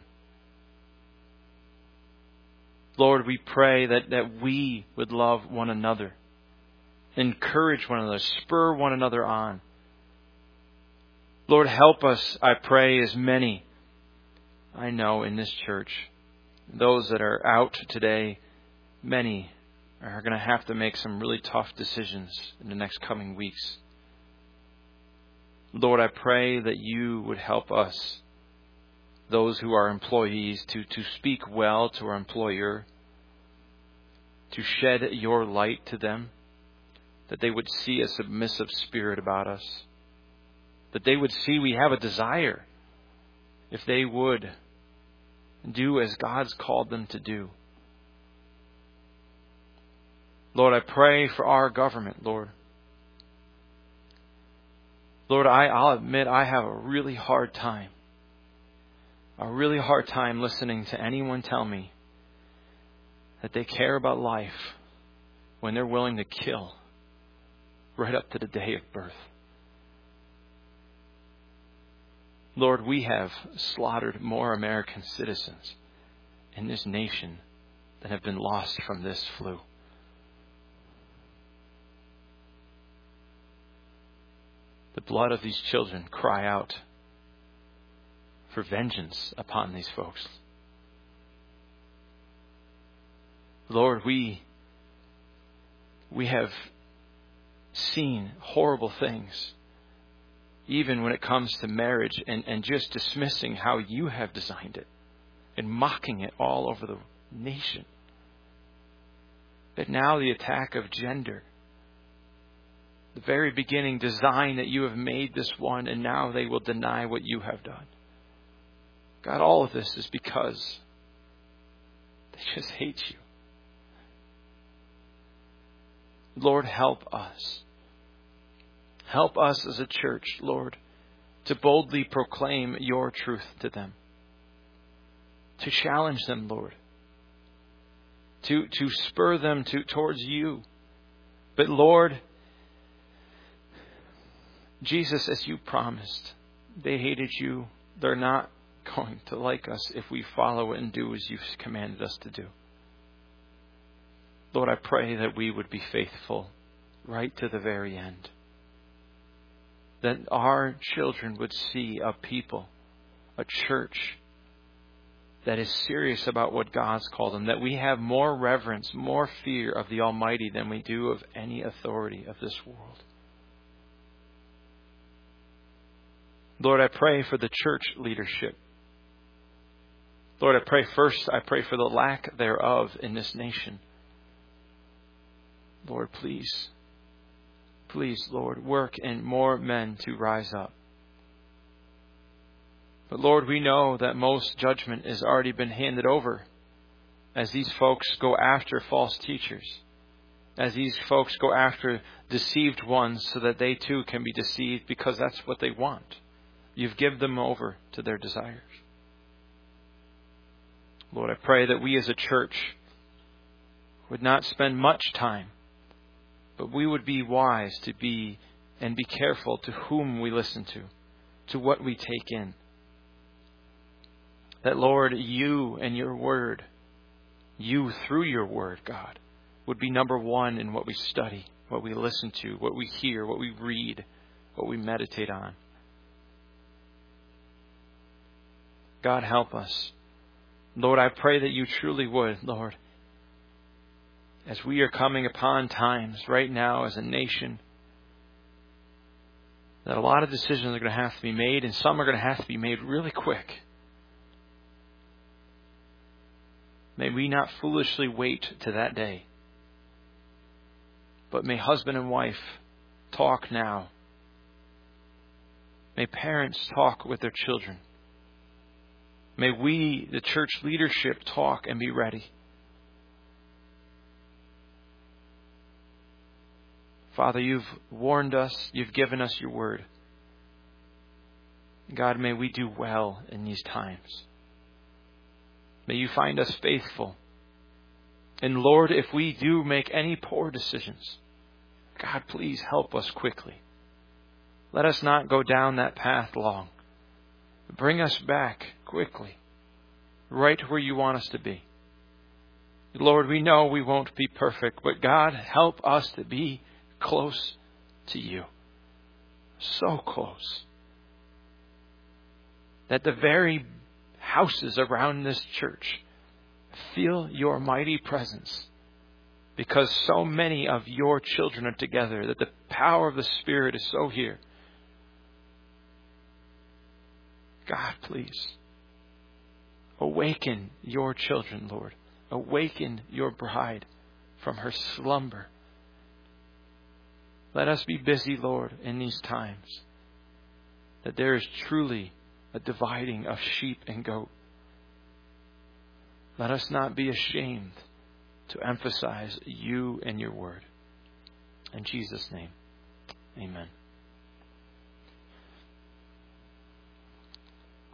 B: Lord, we pray that, that we would love one another, encourage one another, spur one another on. Lord, help us, I pray, as many I know in this church. Those that are out today, many are going to have to make some really tough decisions in the next coming weeks. Lord, I pray that you would help us, those who are employees, to, to speak well to our employer, to shed your light to them, that they would see a submissive spirit about us, that they would see we have a desire, if they would do as God's called them to do. Lord, I pray for our government, Lord. Lord, I, I'll admit I have a really hard time. A really hard time listening to anyone tell me that they care about life when they're willing to kill right up to the day of birth. Lord, we have slaughtered more American citizens in this nation than have been lost from this flu. blood of these children cry out for vengeance upon these folks. Lord, we we have seen horrible things, even when it comes to marriage, and, and just dismissing how you have designed it and mocking it all over the nation. But now the attack of gender, the very beginning design that you have made this one, and now they will deny what you have done. God, all of this is because they just hate you. Lord, help us. Help us as a church, Lord, to boldly proclaim your truth to them. To challenge them, Lord. To, to spur them to, towards you. But Lord, Jesus, as you promised, they hated you. They're not going to like us if we follow and do as you've commanded us to do. Lord, I pray that we would be faithful right to the very end. That our children would see a people, a church that is serious about what God's called them. That we have more reverence, more fear of the Almighty than we do of any authority of this world. Lord, I pray for the church leadership. Lord, I pray first, I pray for the lack thereof in this nation. Lord, please, please, Lord, work in more men to rise up. But Lord, we know that most judgment has already been handed over as these folks go after false teachers, as these folks go after deceived ones so that they too can be deceived because that's what they want. You've given them over to their desires. Lord, I pray that we as a church would not spend much time, but we would be wise to be and be careful to whom we listen to, to what we take in. That, Lord, you and your word, you through your word, God, would be number one in what we study, what we listen to, what we hear, what we read, what we meditate on. God, help us. Lord, I pray that you truly would, Lord, as we are coming upon times right now as a nation, that a lot of decisions are going to have to be made, and some are going to have to be made really quick. May we not foolishly wait to that day, but may husband and wife talk now. May parents talk with their children. May we, the church leadership, talk and be ready. Father, you've warned us. You've given us your word. God, may we do well in these times. May you find us faithful. And Lord, if we do make any poor decisions, God, please help us quickly. Let us not go down that path long. Bring us back quickly, right where you want us to be. Lord, we know we won't be perfect, but God, help us to be close to you. So close. That the very houses around this church feel your mighty presence, because so many of your children are together, that the power of the Spirit is so here. God, please awaken your children, Lord. Awaken your bride from her slumber. Let us be busy, Lord, in these times, that there is truly a dividing of sheep and goat. Let us not be ashamed to emphasize you and your word. In Jesus' name, amen.